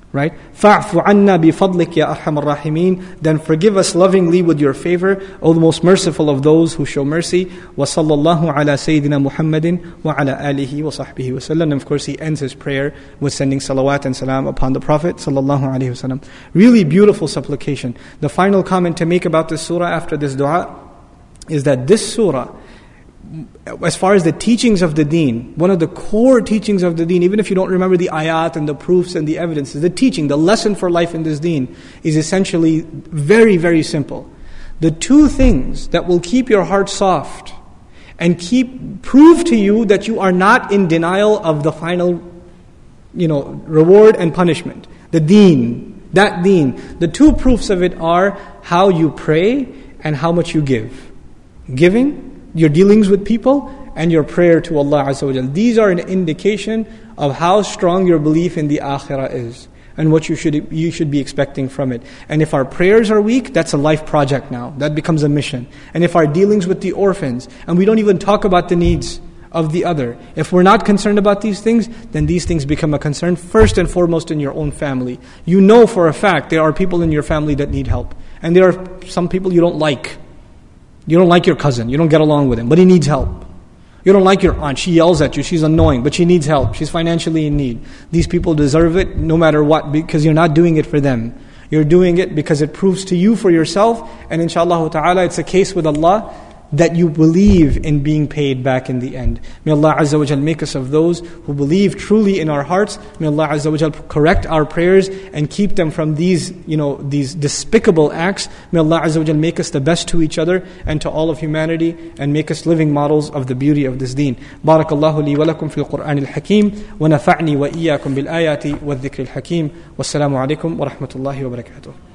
Right? فَاعْفُ عَنَّا بِفَضْلِكَ يَا أَرْحَمَ الرَّاحِمِينَ. Then forgive us lovingly with your favor, O the most merciful of those who show mercy. وَصَلَّى اللَّهُ عَلَى سَيِّدِنَا مُحَمَّدٍ وَعَلَى آلِهِ وَصَحْبِهِ وَسَلَّمَ. And of course he ends his prayer with sending salawat and salam upon the Prophet sallallahu alaihi wasallam. Really beautiful supplication. The final comment to make about this surah after this dua is that this surah, as far as the teachings of the deen, one of the core teachings of the deen, even if you don't remember the ayat and the proofs and the evidences, the teaching, the lesson for life in this deen is essentially very, very simple. The two things that will keep your heart soft and prove to you that you are not in denial of the final, reward and punishment. The deen, that deen. The two proofs of it are how you pray and how much you give. Giving, your dealings with people, and your prayer to Allah Azza wa Jal. These are an indication of how strong your belief in the akhirah is and what you should be expecting from it. And if our prayers are weak, that's a life project now. That becomes a mission. And if our dealings with the orphans, and we don't even talk about the needs of the other, if we're not concerned about these things, then these things become a concern first and foremost in your own family. You know for a fact there are people in your family that need help. And there are some people you don't like. You don't like your cousin, you don't get along with him, but he needs help. You don't like your aunt, she yells at you, she's annoying, but she needs help, she's financially in need. These people deserve it no matter what, because you're not doing it for them. You're doing it because it proves to you for yourself, and inshallah ta'ala it's a case with Allah that you believe in being paid back in the end. May Allah Azza wa Jal make us of those who believe truly in our hearts. May Allah Azza wa Jal correct our prayers and keep them from these despicable acts. May Allah Azza wa Jal make us the best to each other and to all of humanity, and make us living models of the beauty of this deen. Barakallahu li wa lakum fil Qur'an al-Hakim wa nafa'ni wa iyyakum bil ayati wa dhikr al-Hakim. Wassalamu alaikum wa rahmatullahi wa barakatuh.